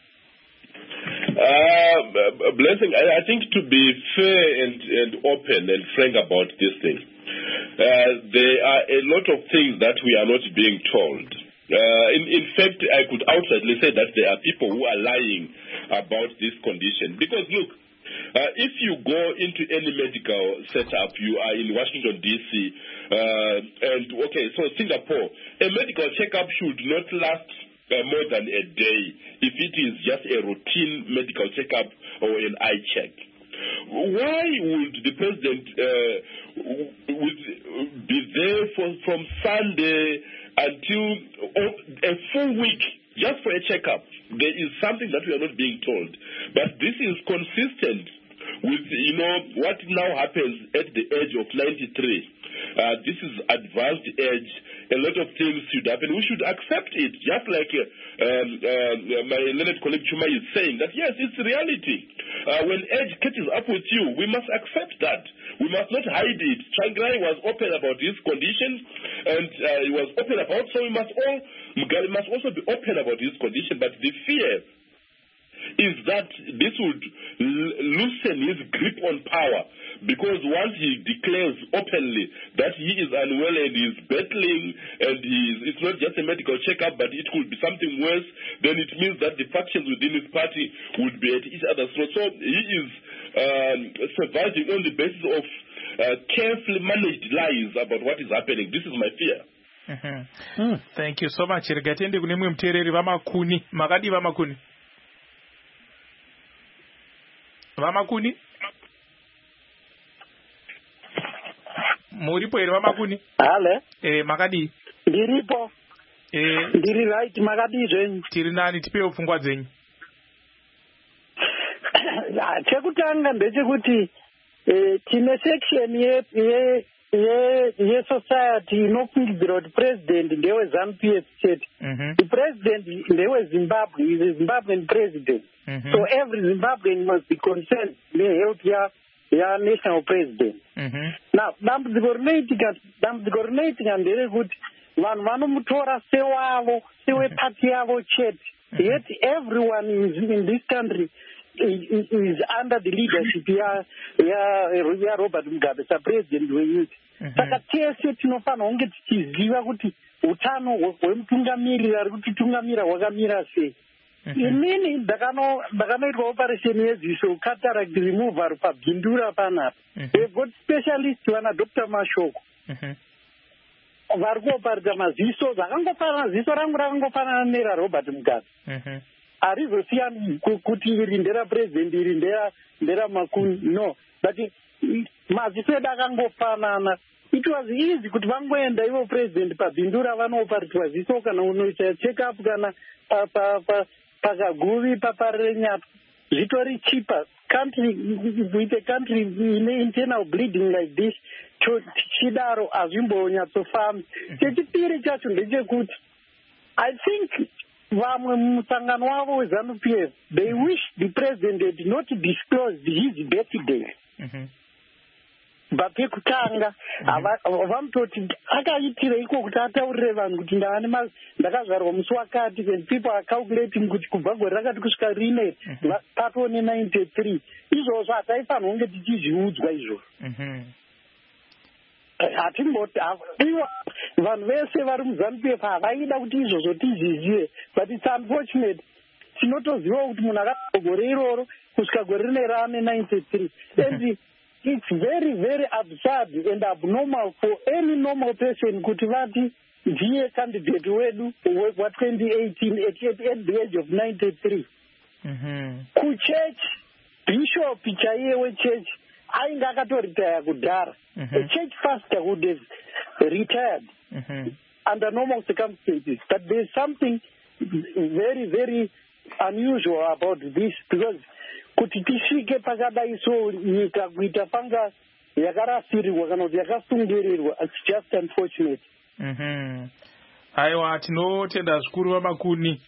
Speaker 3: Uh, blessing, I, I think to be fair and, and open and frank about this thing, uh, there are a lot of things that we are not being told. Uh, in, in fact, I could outrightly say that there are people who are lying about this condition. Because look, Uh, if you go into any medical setup, you are in Washington, D C, uh, and, okay, so Singapore, a medical checkup should not last uh, more than a day if it is just a routine medical checkup or an eye check. Why would the president uh, would be there for, from Sunday until a full week just for a checkup? There is something that we are not being told. But this is consistent with, you know, what now happens at the age of ninety-three. Uh, this is advanced age. A lot of things should happen. We should accept it, just like uh, um, uh, my learned colleague Chuma is saying, that yes, it's reality. Uh, when age catches up with you, we must accept that. We must not hide it. Tsvangirai was open about his condition, and uh, he was open about, so we must all, Mugabe must also be open about his condition, but the fear is that this would l- loosen his grip on power, because once he declares openly that he is unwell and he is battling and he is, it's not just a medical checkup but it could be something worse, then it means that the factions within his party would be at each other's throat. So he is um, surviving on the basis of uh, carefully managed lies about what is happening. This is my fear.
Speaker 1: Mm-hmm. Mm. Thank you so much. Regatende kune mwe mtereri vamakuni. Makadi vamakuni. Vamakuni? Muripo ere vamakuni?
Speaker 7: Hale.
Speaker 1: Eh, makadi?
Speaker 7: Ndiripo.
Speaker 1: Eh.
Speaker 7: Ndiri right, makadi zvenyu.
Speaker 1: Tiri nani, tipewo pfungwa dzenyu.
Speaker 7: Chekutanga ndechekuti eh, tine section ye ye ye ye society inofungidzira kuti president ndewe ZANU-P F chete.
Speaker 1: Mm-hmm.
Speaker 7: The president ndewe Zimbabwe, is a Zimbabwean president. Mm-hmm. So every Zimbabwean must be concerned nehealth ya ya national president.
Speaker 1: Mm-hmm.
Speaker 7: Now, dambudziko rinoitika dambudziko rinoitika nderekuti vanhu vanomutora sewavo sewepati yavo chete Mm-hmm. Yet everyone is in this country is, is under the leadership ya ya ya Robert Mugabe, the president wenyika. Saka tese tinofanira kunge tichiziva kuti utano hwemutungamiri ari kutitungamira hwakamira sei. Inini ndakanoitwa operation yeziso cataract removal pabhindura panapa. They've got specialists vana Doctor Mashoko. Vari kuoparita maziso zvakangofanana, ziso rangu rakangofanana nera Robert Mugabe. Harizosiyani kuti iri ndera president iri ndera ndera Makuni, no. But maziso edu akangofanana. It was easy kuti vangoenda ivo president pabhindura vanooparitirwa ziso kana unoita check up kana pakaguvi paparire nyapa. Zvitori cheaper. Country, with a country in internal bleeding like this, chidaro azvimbonyatsofamba. Chechipiri chacho ndechekuti I think vamwe musangano wavo weZANU-P F, they wish the president had not disclosed his birthday. Bapekutanga vamutoti akaitira iko kuti ataurire vanhu kuti ndakazvarwa musi wakati, and people are calculating kuti kubva gore rakati kusvika rine patone ninety-three. Izvozvo hataifanira kunge tichizviudzwa izvozvo. Hatimboti ivo vanhu vese vari muZANU-P F havaida kuti izvozvo tizvizive, but it's unfortunate. Tinotoziva kuti munhu akabva gore iroro kusvika gore rine rane ninety-three. And it's very, very absurd and abnormal for any normal person kuti vati ndiye candidate wedu wa twenty eighteen at, at the age of ninety-three. Kuchurch, bishop chaiye wechurch ainge akatoritaya kudhara. A church pastor would have retired under normal circumstances. But there's something very, very unusual about this, because kuti tisvike pakadai so nyika kuita panga yakarasirirwa kana kuti yakasungirirwa, it's just unfortunate.
Speaker 1: Aiwa, tinotenda zvikuru vamakuni.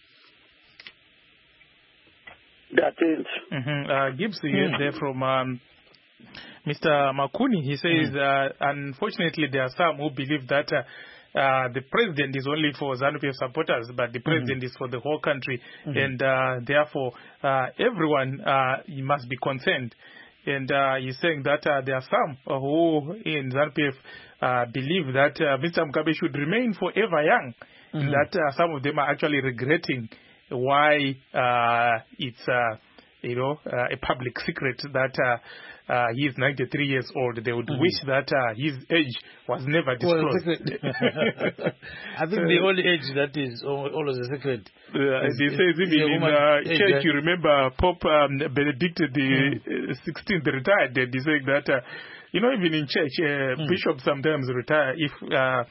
Speaker 7: That's it.
Speaker 1: Uh, Gibbs here there from um, Mister Makuni. He says, mm. uh, unfortunately, there are some who believe that uh, uh, the president is only for ZANU-P F supporters, but the president mm-hmm. is for the whole country. Mm-hmm. And uh, therefore, uh, everyone uh, must be concerned. And uh, he's saying that uh, there are some who in ZANU-P F uh, believe that uh, Mister Mugabe should remain forever young. Mm-hmm. That uh, some of them are actually regretting why uh, it's uh, you know uh, a public secret that uh, uh, he is ninety-three years old. They would mm-hmm. wish that uh, his age was never disclosed.
Speaker 2: Well, I think the only age that is always a secret.
Speaker 1: Uh, they say even in uh, church, you remember Pope um, Benedict the mm. sixteenth retired. They saying that uh, you know even in church, uh, mm. bishops sometimes retire if uh,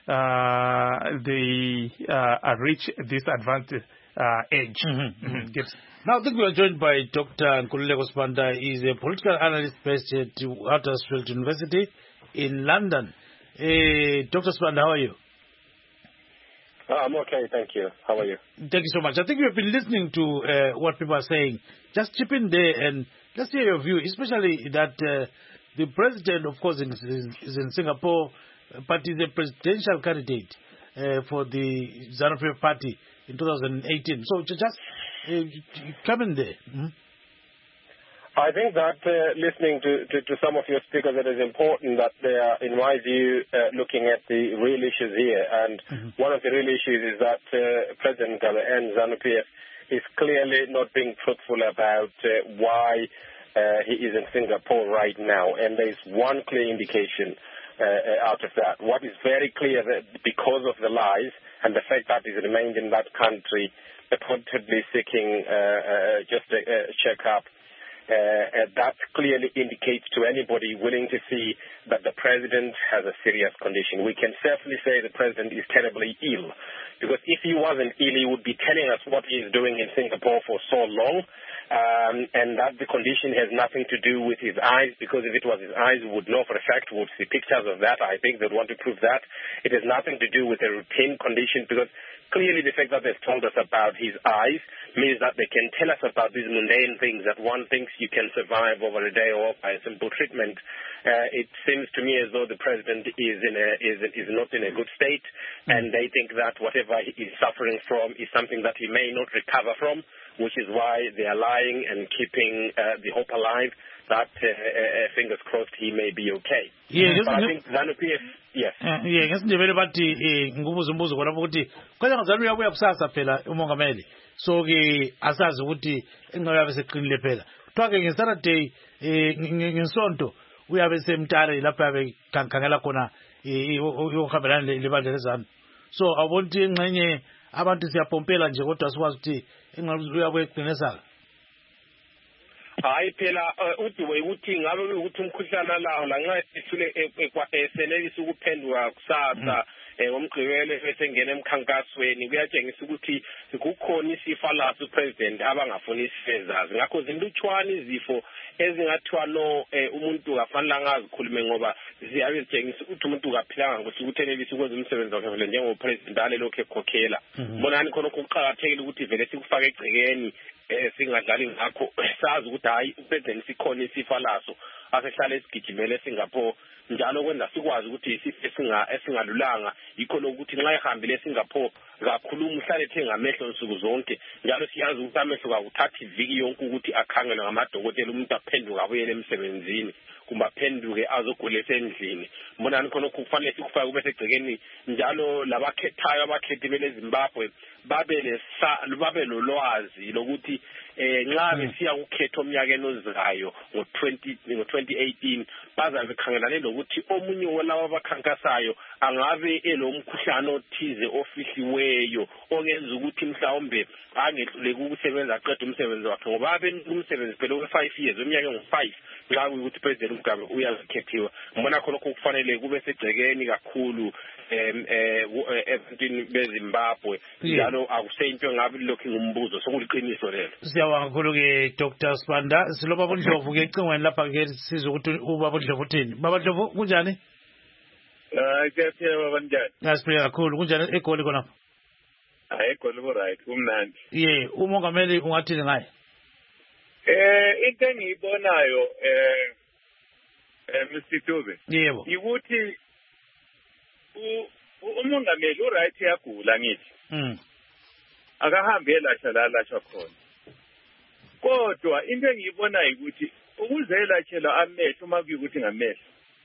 Speaker 1: uh, they uh, reach this advanced uh, age.
Speaker 2: Mm-hmm. Mm-hmm. Yes. Now, I think we are joined by Doctor Nkululeko Sibanda. He is a political analyst based at Huddersfield University in London. Uh, Doctor Sibanda, how are you?
Speaker 8: Oh, I'm okay, thank you. How are you?
Speaker 2: Thank you so much. I think you've been listening to uh, what people are saying. Just chip in there and let's hear your view, especially that uh, the president, of course, is, is in Singapore, but is a presidential candidate uh, for the ZANU-P F party in two thousand eighteen. So just uh, come in there. Mm-hmm.
Speaker 8: I think that uh, listening to, to, to some of your speakers, it is important that they are, in my view, uh, looking at the real issues here. And mm-hmm. one of the real issues is that uh, President Mugabe and ZANU-P F is clearly not being truthful about uh, why uh, he is in Singapore right now. And there is one clear indication uh, out of that. What is very clear that because of the lies and the fact that he's remained in that country, reportedly seeking uh, uh, just a, a check-up, Uh, that clearly indicates to anybody willing to see that the president has a serious condition. We can safely say the president is terribly ill, because if he wasn't ill, he would be telling us what he is doing in Singapore for so long, um, and that the condition has nothing to do with his eyes, because if it was his eyes, we would know for a fact, we would see pictures of that. I think they'd want to prove that. It has nothing to do with a routine condition, because clearly the fact that they've told us about his eyes means that they can tell us about these mundane things that one thinks you can survive over a day or by a simple treatment. Uh, it seems to me as though the president is in a, is is not in a good state, mm. and they think that whatever he is suffering from is something that he may not recover from, which is why they are lying and keeping uh, the hope alive that, uh, uh, fingers crossed, he may be okay.
Speaker 2: Yeah,
Speaker 8: but I think ZANU-P F, yes.
Speaker 2: Uh, yeah, ngesindebele bathi ngubuzo umbuzo khona ukuthi kwaze ngazana uyabuya kusasa phela umongameli. So ke asazi ukuthi engabe yabe seqinile phela. Kuthiwa ke ngeSaturday eh ngesonto uyabe semtala lapha yabe kankangela khona yokuhambelana lebandla lezanu. So awubona ukuthi ingxenye abantu siyapompela nje kodwa sikwazi ukuthi engabe uyabuya eqinisaka.
Speaker 8: Hayi phela uduwe ukuthi ngabe ukuthi umkhuhlana lawo la nxa sithule esenelisa ukuphenduka kusasa ngomgqibelo bese ngena emkhankasweni kuyatshengisa ukuthi kukhona isifo laso president abangafuni sisezazi ngakho zilutshwana izifo ezingathiwa no umuntu kafanele angazikhulume ngoba ziyabe zitshengisa ukuthi umuntu kaphilanga ngokuthi ukuthenelisa ukwenza umsebenzi wakhe vele njengo president ale lokho ekhokhela mbonani khona ukuqhakathekile ukuthi vele sikufake egcekeni eh singadlali ngakho sazi ukuthi hayi upresident sikhona isifo laso asehlala esigijimele Singapore njalo kwenza sikwazi ukuthi isifo esinga esingalulanga yikho lokuthi nxa ehambile Singapore kakhuluma uhlale ethenga amehlo nsuku zonke njalo siyazi ukuthi amehlo akuthatha iviki yonke ukuthi akhangele ngamadokotela umuntu aphenduka abuyele emsebenzini kumbe aphenduke azogulisa endlini mbonani khona kufanele sikufake kube segcekeni njalo labakhethayo abakhethi bele Zimbabwe babe babe lolwazi lokuthi eh nxa besiya ukhetho omnyakeni ozayo ngo twenty eighteen bazabe khangelane lokuthi omunye walawa abakhankasayo angabe elomkhuhlane othize ofihliweyo ongenza ukuthi mhlawumbe angehluleke ukusebenza aqede umsebenzi wakhe ngoba abenumsebenzi phela we five years eminyaka ngo five nxa ukuthi president Mugabe uyazikhethiwa mbona khona kufanele kube segcekeni kakhulu em eh ebantwini beZimbabwe njalo akusento ngabe lokho ngumbuzo sokuliqiniso lelo.
Speaker 2: Siyabonga kakhulu ke Doctor Sibanda siloba Ndlovu ke ecingweni lapha ke sizwe ukuthi ubaba Ndlovu uthini. Baba Ndlovu kunjani?
Speaker 9: Ah kuyaphila baba njani?
Speaker 2: Ngasiphila kakhulu kunjani eGoli khona?
Speaker 9: Hayi eGoli ku right kumnandi.
Speaker 2: Yeah umongameli ungathini ngaye?
Speaker 9: Eh into engiyibonayo eh eh Mister Dube.
Speaker 2: Yebo.
Speaker 9: Ukuthi umongameli u right yagula ngithi.
Speaker 2: Mhm.
Speaker 9: Akahambe elasha la lasha khona. Kodwa into engiyibonayo ukuthi ukuze elashela amehlo uma kuyukuthi ngamehlo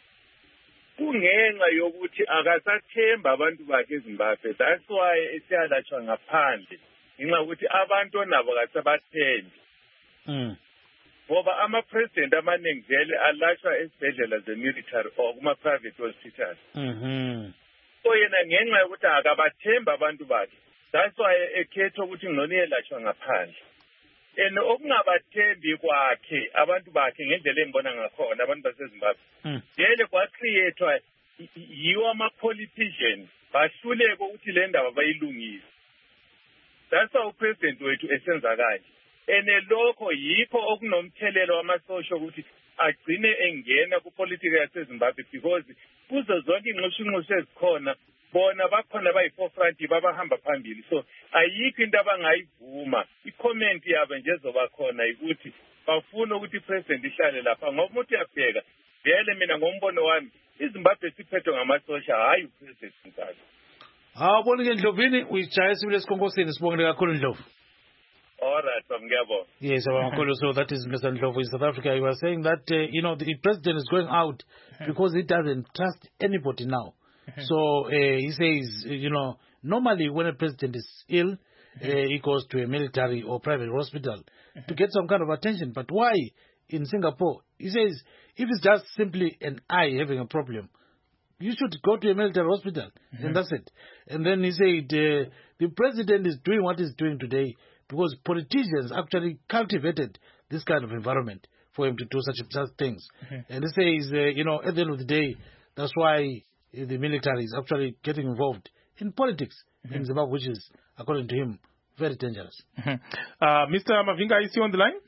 Speaker 9: kungenxa yokuthi akasathemba abantu bakhe eZimbabwe that's why esiyalashwa ngaphandle ngenxa ukuthi abantu nabo akasabathembi.
Speaker 2: Mhm.
Speaker 9: Ngoba ama president amaningi vele alashwa esibhedlela ze-military or kuma-private hospitals.
Speaker 2: Mhm.
Speaker 9: So yena ngenxa yokuthi akabathemba abantu bakhe that's why ekhetha ukuthi ngcono yelashwa ngaphandle. And okungabathembi kwakhe abantu bakhe ngendlela engibona ngakhona abantu baseZimbabwe vele kwacreatwa yiwo ama-politicians bahluleke ukuthi le ndaba bayilungise. That's why upresident wethu esenza kanje. Ene lokho yikho okunomthelelo wamasosha ukuthi agcine engena kupolitiki yaseZimbabwe because kuzo zonke inxushunxushu ezikhona bona bakhona bayi-forefront babahamba phambili. So ayikho into abangayivuma. I-comment yabo nje ezoba khona ukuthi bafuna ukuthi i-president ihlale lapha ngoba umuntu uyabheka vele mina ngombono wami iZimbabwe siphethwe ngamasosha hayi upresident Mugabe.
Speaker 2: Awubona ke Ndlovini uyijaye sibile esikhonkosini sibongile kakhulu Ndlovu.
Speaker 9: All right, Ngiyabonga.
Speaker 2: Yes, so that is Mister Ndlovu in South Africa. You were saying that uh, you know the president is going out because he doesn't trust anybody now. So uh, he says, you know, normally when a president is ill, uh, he goes to a military or private hospital to get some kind of attention. But why in Singapore? He says if it's just simply an eye having a problem, you should go to a military hospital, mm-hmm. and that's it. And then he said uh, the president is doing what he's doing today because politicians actually cultivated this kind of environment for him to do such such things. Mm-hmm. And he says, uh, you know, at the end of the day, that's why the military is actually getting involved in politics mm-hmm. in Zimbabwe, which is, according to him, very dangerous.
Speaker 1: Mm-hmm. uh, Mister Mavinga, is he on the line?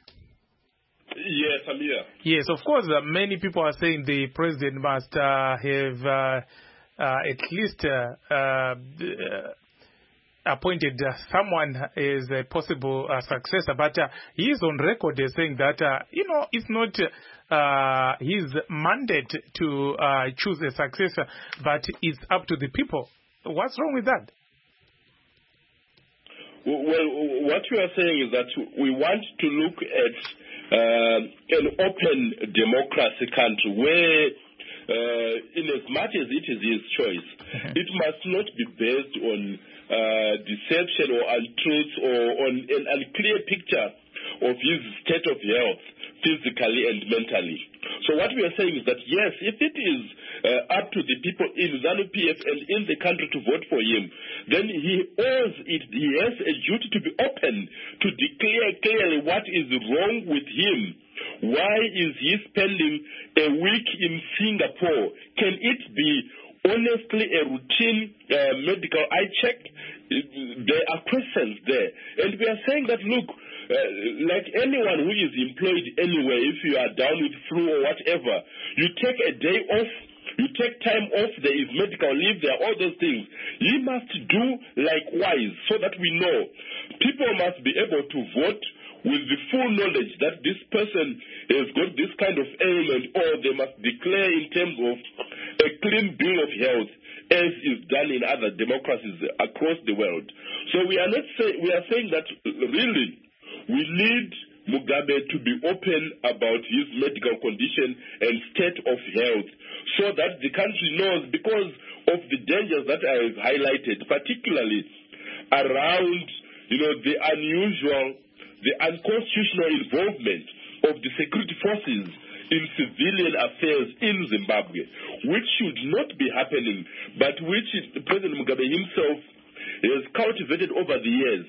Speaker 3: Yes, I'm here.
Speaker 1: Yes, of course, uh, many people are saying the president must uh, have uh, uh, at least uh, uh, appointed uh, someone as a possible uh, successor, but uh, he is on record as saying that, uh, you know, it's not uh, his mandate to uh, choose a successor, but it's up to the people. What's wrong with that?
Speaker 3: Well, what you are saying is that we want to look at uh, an open democracy country where, uh, in as much as it is his choice, it must not be based on uh, deception or untruths or on an unclear picture of his state of health, physically and mentally. So what we are saying is that, yes, if it is uh, up to the people in ZANU-P F and in the country to vote for him, then he owes it, he has a duty to be open to declare clearly what is wrong with him. Why is he spending a week in Singapore? Can it be honestly a routine uh, medical eye check? There are questions there. And we are saying that, look, Uh, like anyone who is employed anywhere, if you are down with flu or whatever, you take a day off, you take time off, there is medical leave, there are all those things. You must do likewise so that we know. People must be able to vote with the full knowledge that this person has got this kind of ailment, or they must declare in terms of a clean bill of health, as is done in other democracies across the world. So we are not say, we are saying that really we need Mugabe to be open about his medical condition and state of health so that the country knows, because of the dangers that I have highlighted, particularly around, you know, the unusual, the unconstitutional involvement of the security forces in civilian affairs in Zimbabwe, which should not be happening, but which President Mugabe himself has cultivated over the years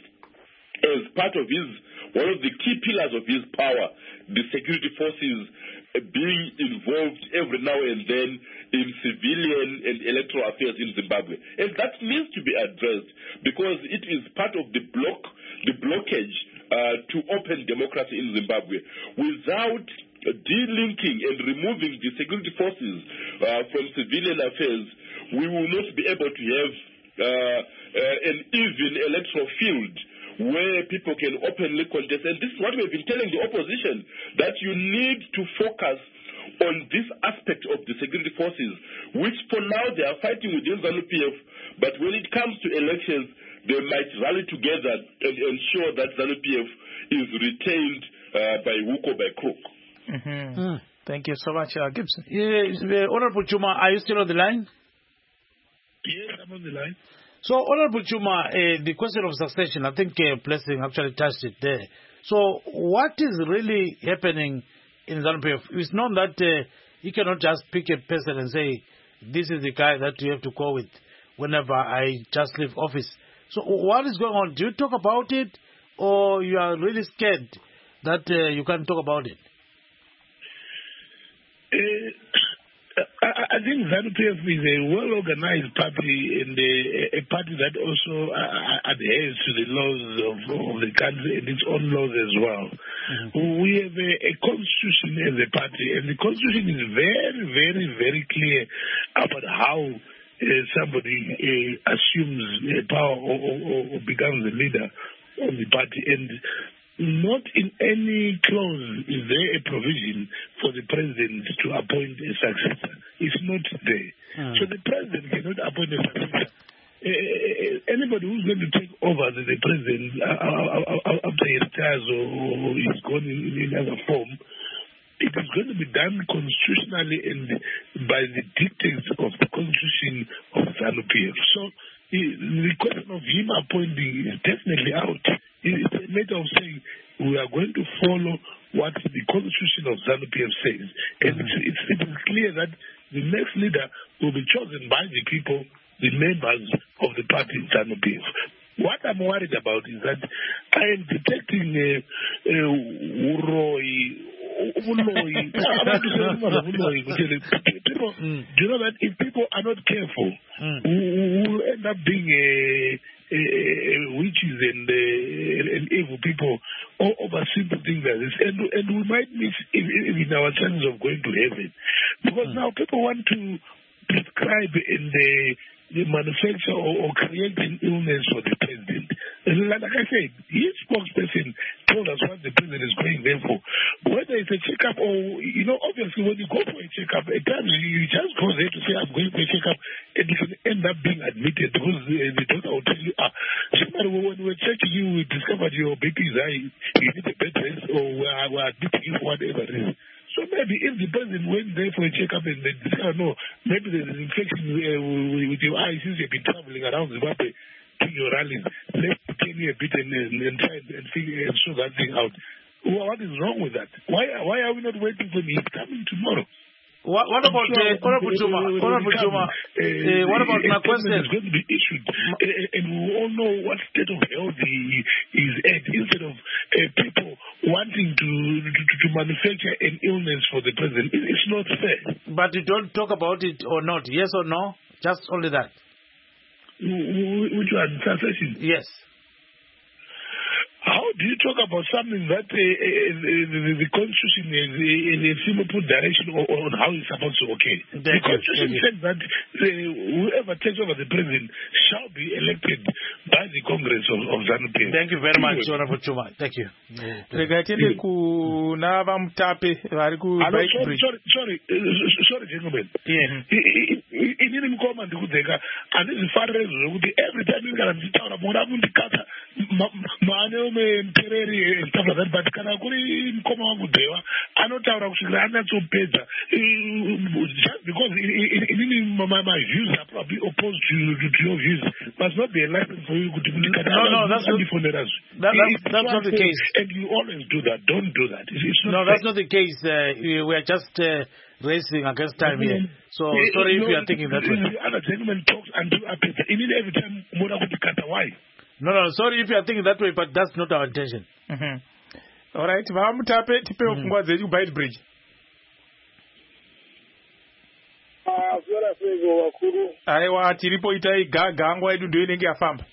Speaker 3: as part of his, one of the key pillars of his power, the security forces being involved every now and then in civilian and electoral affairs in Zimbabwe. And that needs to be addressed because it is part of the block, the blockage uh, to open democracy in Zimbabwe. Without delinking and removing the security forces uh, from civilian affairs, we will not be able to have uh, uh, an even electoral field where people can openly contest. And this is what we've been telling the opposition, that you need to focus on this aspect of the security forces, which for now they are fighting within ZANU-P F, but when it comes to elections, they might rally together and ensure that ZANU-P F is retained uh, by hook or by crook.
Speaker 1: Mm-hmm. Mm. Thank you so much, uh, Gibson.
Speaker 2: Yes, uh, Honorable Chuma, are you still on the line?
Speaker 4: Yes, I'm on the line.
Speaker 2: So, Honorable Chuma, uh, the question of succession, I think uh, Blessing actually touched it there. So, what is really happening in ZANU-P F? It's known that uh, you cannot just pick a person and say, this is the guy that you have to go with whenever I just leave office. So, what is going on? Do you talk about it, or you are really scared that uh, you can't talk about it?
Speaker 4: Uh, I, I think ZANU-P F is a well-organized party and a, a party that also uh, adheres to the laws of, of the country and its own laws as well. Mm-hmm. We have a, a constitution as a party, and the constitution is very, very, very clear about how uh, somebody uh, assumes uh, power or, or, or becomes the leader of the party. And not in any clause is there a provision for the president to appoint a successor. It's not there. Mm. So the president cannot appoint a successor. Uh, anybody who's going to take over the, the president uh, after he retires or, or is gone in, in another form, it is going to be done constitutionally and by the dictates of the constitution of ZANU-P F. So the question of him appointing is definitely out. It's a matter of saying we are going to follow what the constitution of ZANU-P F says. And mm-hmm. it's, it's, it is clear that the next leader will be chosen by the people, the members of the party ZANU-P F. What I'm worried about is that I am detecting a, a Uroi, Uroi, people, mm. do you know that if people are not careful, mm. we will end up being a, a, a witches and, a, and evil people over simple things like this. And, and we might miss even our chances of going to heaven. Because mm. now people want to prescribe in the, the manufacture or, or create an illness for the president. And like I said, his spokesperson told us what the president is going there for. Whether it's a checkup or, you know, obviously when you go for a checkup, at times you just go there to say, I'm going for a checkup, and you can end up being admitted because the, the doctor will tell you, ah, somebody, when we were checking you, we discovered your B P is high, you need a bed rest, or we're, we're admitting you for whatever it is. So maybe if the president went there for a checkup and they discover, no, maybe there's an infection uh, with your eyes since you've been traveling around Zimbabwe, your rallies, let's detain you a bit and, and, and try and figure and sort that thing out. Well, what is wrong with that? Why why are we not waiting for him? He's coming tomorrow.
Speaker 2: What, what about uh, Honorable Juma? Honorable Juma, uh, uh, what about my question?
Speaker 4: It's going to be issued, uh, and we all know what state of health he is at. Instead of uh, people wanting to, to to manufacture an illness for the president, it's not fair.
Speaker 2: But you don't talk about it or not? Yes or no? Just only that.
Speaker 4: Which one? Succession?
Speaker 2: Yes.
Speaker 4: How do you talk about something that uh, uh, the, the Constitution is in a simple direction on, on how it's supposed to okay?
Speaker 2: Thank
Speaker 4: the
Speaker 2: you.
Speaker 4: Constitution
Speaker 2: Thank
Speaker 4: said that uh, whoever takes over the president shall be elected by the Congress of, of ZANU-P F.
Speaker 2: Thank you very much, Honorable Chuma. Thank you.
Speaker 1: Rega tiende kuna vamutape vari ku
Speaker 4: Hello,
Speaker 1: Bike
Speaker 4: sorry,
Speaker 1: Bridge.
Speaker 4: sorry, sorry, uh, sorry, gentlemen.
Speaker 2: Yeah.
Speaker 4: Inini mukoma ndikudzenga handizifarire zvokuti every time ingana ndichitaura mura mundikata maane umwe mutereri and stuff like that, but kana kuri mukoma wangu Dhewa anotaura kusvikira anyatsopedza just because inini my views are probably opposed to, to, to your views must not be a license for you kuti mundikata.
Speaker 2: No, no, that's not, that, that's, that's not the case.
Speaker 4: And you always do that. Don't do that. It's, it's not
Speaker 2: no,
Speaker 4: fair.
Speaker 2: that's not the case. Uh, we are just uh, racing against time here. So
Speaker 4: Yeah,
Speaker 2: sorry
Speaker 4: no,
Speaker 2: if you are thinking that way.
Speaker 4: The other gentleman talks until apeta. You need every time mura kuti kata. Why?
Speaker 2: No, no, sorry if you are thinking that way, but that's not our intention.
Speaker 1: Mhm. All right, vamutape tipewo pfungwa dzedu Bike Bridge.
Speaker 10: Ah, zvora sezvo vakuru.
Speaker 1: Aiwa, tiripo itai gaga nguva yedu ndio inenge yafamba.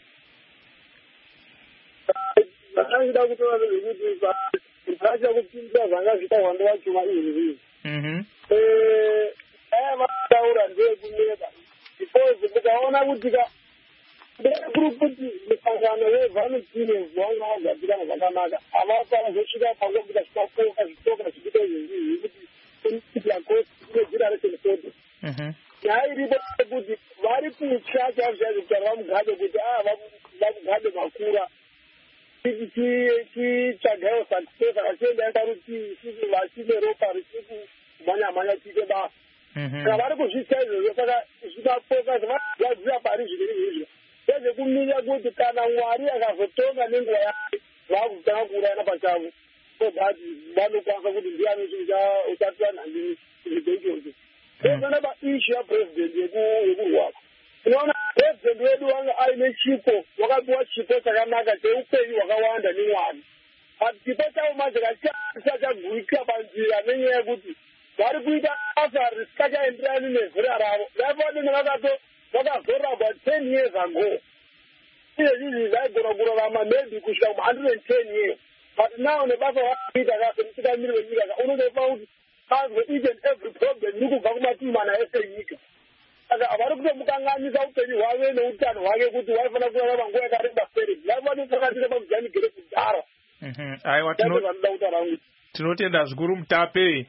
Speaker 10: Ndakangida kutora zvekuti vacha kupinda zvanga zvitaurwa ndevachuma izvi.
Speaker 1: Mhm.
Speaker 10: Eh, aya mataura ndekuneba. Because mukaona kuti ka ndekuri kuti misangano yevhanutine vanga vagadzirana zvakanaka. Avafana zvosvika pangokuita zvikakoka zvitoka zvikuita izvi kuti kuitira koti inozvira resenikoto.
Speaker 1: Mhm.
Speaker 10: Nyaya iripo kuti vari kutya chaizvo kuti vamugabe kuti ah vamugabe makura. Tichitsvagawo success achienda parutivi sisi vachine ropa risiku manya-manya tiite basa. Saka vari kuzvitya izvozvo saka zvimafoka zvavagadzira pari zviviri izvo. Ndezvekumira kuti kana Mwari akazotonga nenguva yake vakutanga kuurayana pachavo. So that vanokwanisa kuti ndiani uchatora nhangini zvibhekionzi. Ndozana paissue yapresident yekurwaka. Unoona president wedu wanga aine chipo, wakapiwa chipo chakanaka cheupenyu hwakawanda neMwari. But chipo chavo manje chachagurika panzira nenyaya yekuti vari kuita basa risikachaenderani nezera ravo. Therefore vakato vakazorora about ten years ago. Iye izvi zvaigona kurarama maybe kusvika kuma one hundred ten years. But now nebasa vakaita kasemutungamiri wenyika unotofa kuti azwe each and every problem nikubva kumativi mana ese nyika. Saka vari kutomukanganisa upenyu hwake neutano hwake kuti waifana kurarama nguva yakareba seri. Zvavanotakatire pakujanigere kudhara.
Speaker 1: Mhm. Aiwa,
Speaker 10: Zvanoda kutaura kuti
Speaker 1: tinotenda zvikuru Mutape.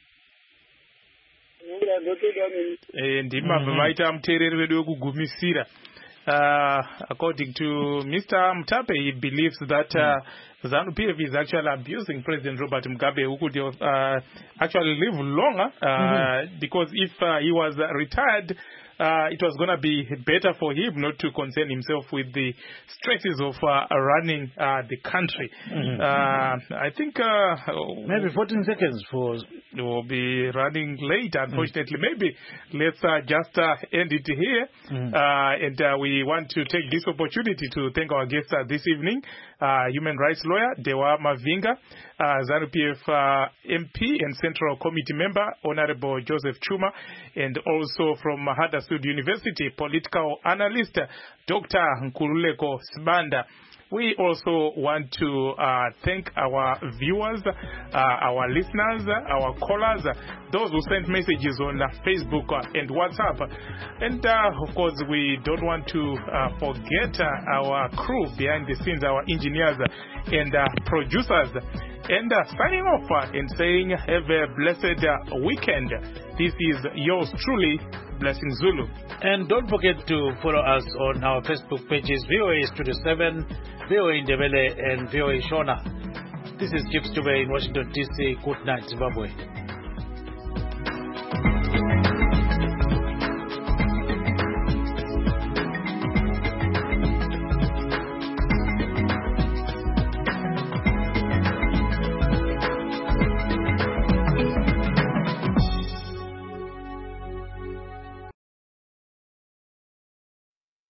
Speaker 10: ndira ndotenda nini.
Speaker 1: Eh, ndima vaita muteereri wedu wekugumisira. Uh, according to Mister Mutape, he believes that uh, ZANU-P F is actually abusing President Robert Mugabe, who could uh, actually live longer uh, mm-hmm. because if uh, he was uh, retired, uh, it was going to be better for him not to concern himself with the stresses of uh, running uh, the country. Mm-hmm. uh, I think uh,
Speaker 2: maybe fourteen seconds for
Speaker 1: we'll be running late, unfortunately. Mm-hmm. Maybe let's uh, just uh, end it here. Mm-hmm. uh, and uh, we want to take this opportunity to thank our guests uh, this evening, uh, human rights lawyer Dhewa Mavinga, uh, ZANU-P F uh, M P and Central Committee member Honorable Joseph Chuma, and also from Huddersfield University political analyst Doctor Nkululeko Sibanda. We also want to uh, thank our viewers, uh, our listeners, our callers, those who sent messages on uh, Facebook uh, and WhatsApp. And uh, of course, we don't want to uh, forget uh, our crew behind the scenes, our engineers and uh, producers. And uh, signing off uh, and saying have a blessed uh, weekend. This is yours truly, Blessing Zulu.
Speaker 2: And don't forget to follow us on our Facebook pages, V O A Studio seven, V O A Ndebele, and V O A Shona. This is Gibbs Dube in Washington, D C. Good night, Zimbabwe.